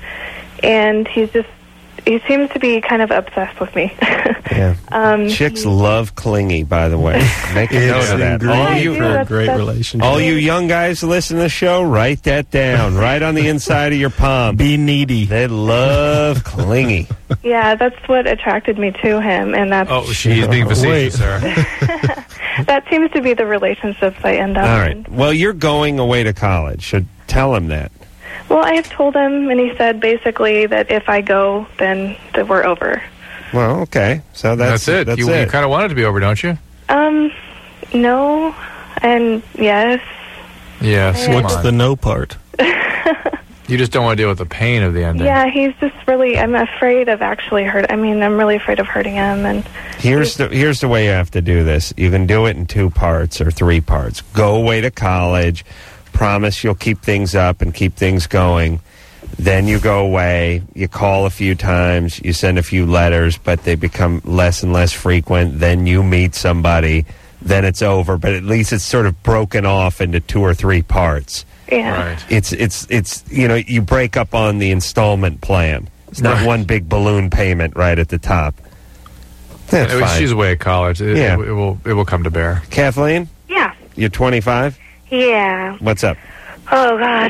and he's just, he seems to be kind of obsessed with me. Yeah. um, Chicks love clingy, by the way. Make a note of that. Ingredient All you, for a great that's- relationship. all you young guys who listen to the show, write that down. Right on the inside of your palm. Be needy. They love clingy. yeah, that's what attracted me to him, and that's Oh, she's being facetious, Sarah. that seems to be the relationships I end up All in. right. Well, you're going away to college, so tell him that. Well, I have told him, and he said basically that if I go, then that we're over. Well, okay. So that's, That's it. That's you it. you kind of want it to be over, don't you? Um, no, and yes. Yes. Yeah. Come What's on. the no part? You just don't want to deal with the pain of the ending. Yeah, he's just really, I'm afraid of actually hurt. I mean, I'm really afraid of hurting him. And Here's the here's the way you have to do this. You can do it in two parts or three parts. Go away to college. Promise you'll keep things up and keep things going. Then you go away. You call a few times. You send a few letters, but they become less and less frequent. Then you meet somebody. Then it's over. But at least it's sort of broken off into two or three parts. yeah. Right. It's it's it's you know you break up on the installment plan. It's not Right. one big balloon payment right at the top. That's Anyway, fine. she's away at college. It, Yeah. it, it will it will come to bear. Kathleen, Yeah. you're twenty-five. Yeah. What's up? Oh, God.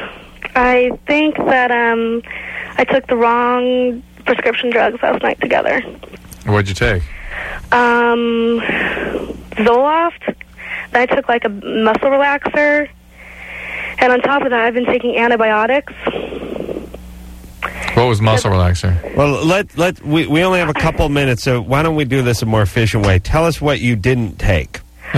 I think that um, I took the wrong prescription drugs last night together. What'd you take? Um, Zoloft. Then I took like a muscle relaxer. And on top of that, I've been taking antibiotics. What was muscle relaxer? Well, let let we we only have a couple minutes, so why don't we do this a more efficient way? Tell us what you didn't take.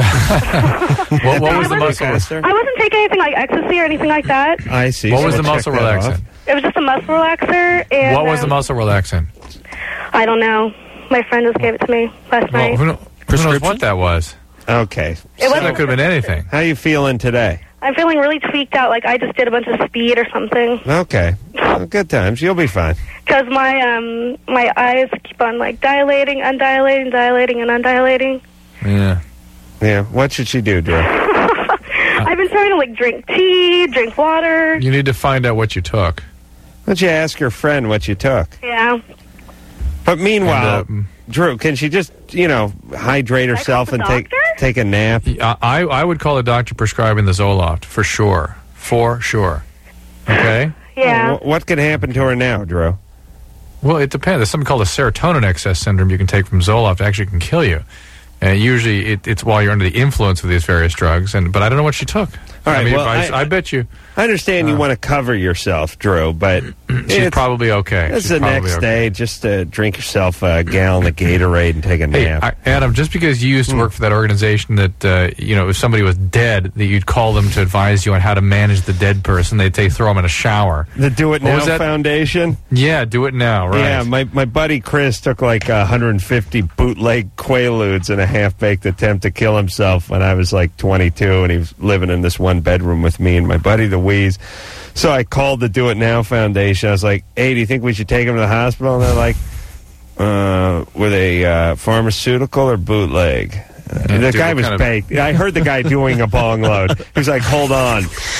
What, what was the muscle? I wasn't taking anything like ecstasy or anything like that. I see. What So was the we'll muscle check that relaxant? off. It was just a muscle relaxer. And, What was the um, muscle relaxant? I don't know. My friend just gave it to me last Well, night. who, know, who knows what that was? Okay. It So wasn't- that could have been anything. How you feeling today? I'm feeling really tweaked out, like I just did a bunch of speed or something. Okay. Well, good times. You'll be fine. Because my um my eyes keep on like dilating, undilating, dilating, and undilating. Yeah. Yeah. What should she do, Drew? I've been trying to like drink tea, drink water. You need to find out what you took. don't you ask your friend what you took? Yeah. But meanwhile, And, Drew, can she just, you know, hydrate herself and take take a nap? I, I would call a doctor prescribing the Zoloft, for sure. For sure. Okay? Yeah. Well, what could happen to her now, Drew? Well, it depends. There's something called a serotonin excess syndrome you can take from Zoloft. It actually can kill you. And usually it, it's while you're under the influence of these various drugs. And But I don't know what she took. All right, I mean, well, I, I- I bet you. I understand you Uh, want to cover yourself, Drew, but She's it's- probably okay. It's She's the probably next okay. day. Just uh, drink yourself a gallon of Gatorade and take a Hey, nap. I, Adam, just because you used to work for that organization that, uh, you know, if somebody was dead, that you'd call them to advise you on how to manage the dead person, they'd say throw them in a shower. the Do It What Now was that? Foundation? Yeah, do it now, right? Yeah, my, my buddy Chris took like one hundred fifty bootleg Quaaludes in a half-baked attempt to kill himself when I was like twenty-two, and he was living in this one bedroom with me and my buddy the Wheeze. So I called the Do It Now Foundation. I was like, hey, do you think we should take him to the hospital? And they're like, uh, were they uh, pharmaceutical or bootleg? Uh, Yeah, the dude, guy what was kind of- baked. I heard the guy doing a bong load. He was like, hold on.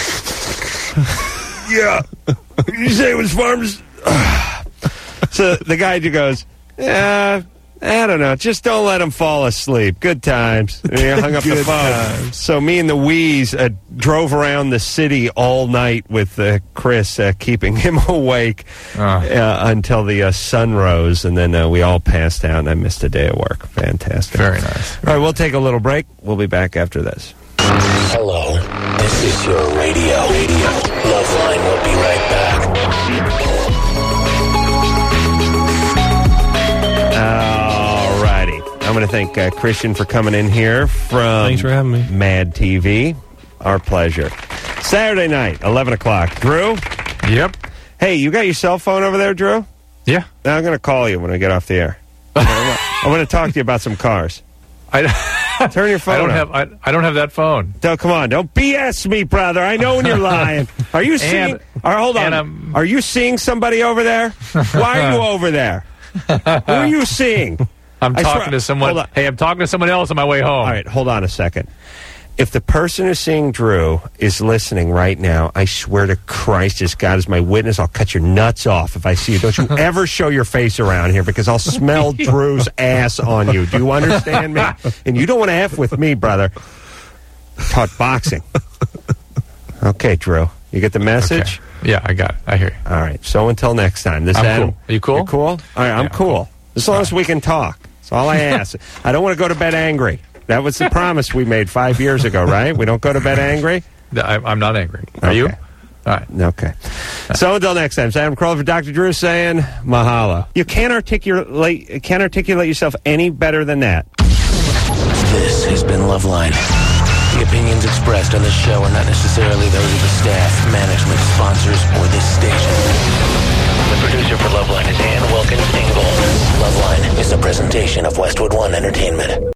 Yeah. You say it was farmers? So the guy just goes, yeah, I don't know. Just don't let him fall asleep. Good times. And he hung up the Good phone. times. So me and the Wheeze uh, drove around the city all night with uh, Chris, uh, keeping him awake uh, until the uh, sun rose, and then uh, we all passed out, and I missed a day of work. Fantastic. Very nice. All right, we'll take a little break. We'll be back after this. Hello, this is your radio. Radio. Loveline will be right back. All righty. I'm going to thank uh, Christian for coming in here from Thanks for having me. Mad T V. Our pleasure. Saturday night, eleven o'clock. Drew? Yep. Hey, you got your cell phone over there, Drew? Yeah. Now I'm going to call you when I get off the air. I want to talk to you about some cars. I, Turn your phone I don't on. have I, I don't have that phone. No, come on, don't B S me, brother. I know when you're lying. Are you seeing? And- or hold on. and, um, are you seeing somebody over there? Why are you over there? Who are you seeing? I'm I talking swear- to someone. hold on. Hey, I'm talking to someone else on my way home. All right, hold on a second. If the person who's seeing Drew is listening right now, I swear to Christ, as God is my witness, I'll cut your nuts off if I see you. Don't you ever show your face around here, because I'll smell Drew's ass on you. Do you understand me? And you don't want to F with me, brother. Taught boxing. Okay, Drew. You get the message? Okay. Yeah, I got it. I hear you. All right. So until next time. This I'm Adam, cool. Are you cool? You're cool? All right, I'm Yeah, cool. As long as we can talk. That's all I ask. I don't want to go to bed angry. That was the promise we made five years ago, right? We don't go to bed angry? I, I'm not angry. Are you? Okay. All right. Okay. So until next time, it's Adam Carolla for Doctor Drew saying mahalo. You can't articulate, can't articulate yourself any better than that. This has been Loveline. The opinions expressed on this show are not necessarily those of the staff, management, sponsors, or this station. The producer for Loveline is Ann Wilkins Ingold. Loveline is a presentation of Westwood One Entertainment.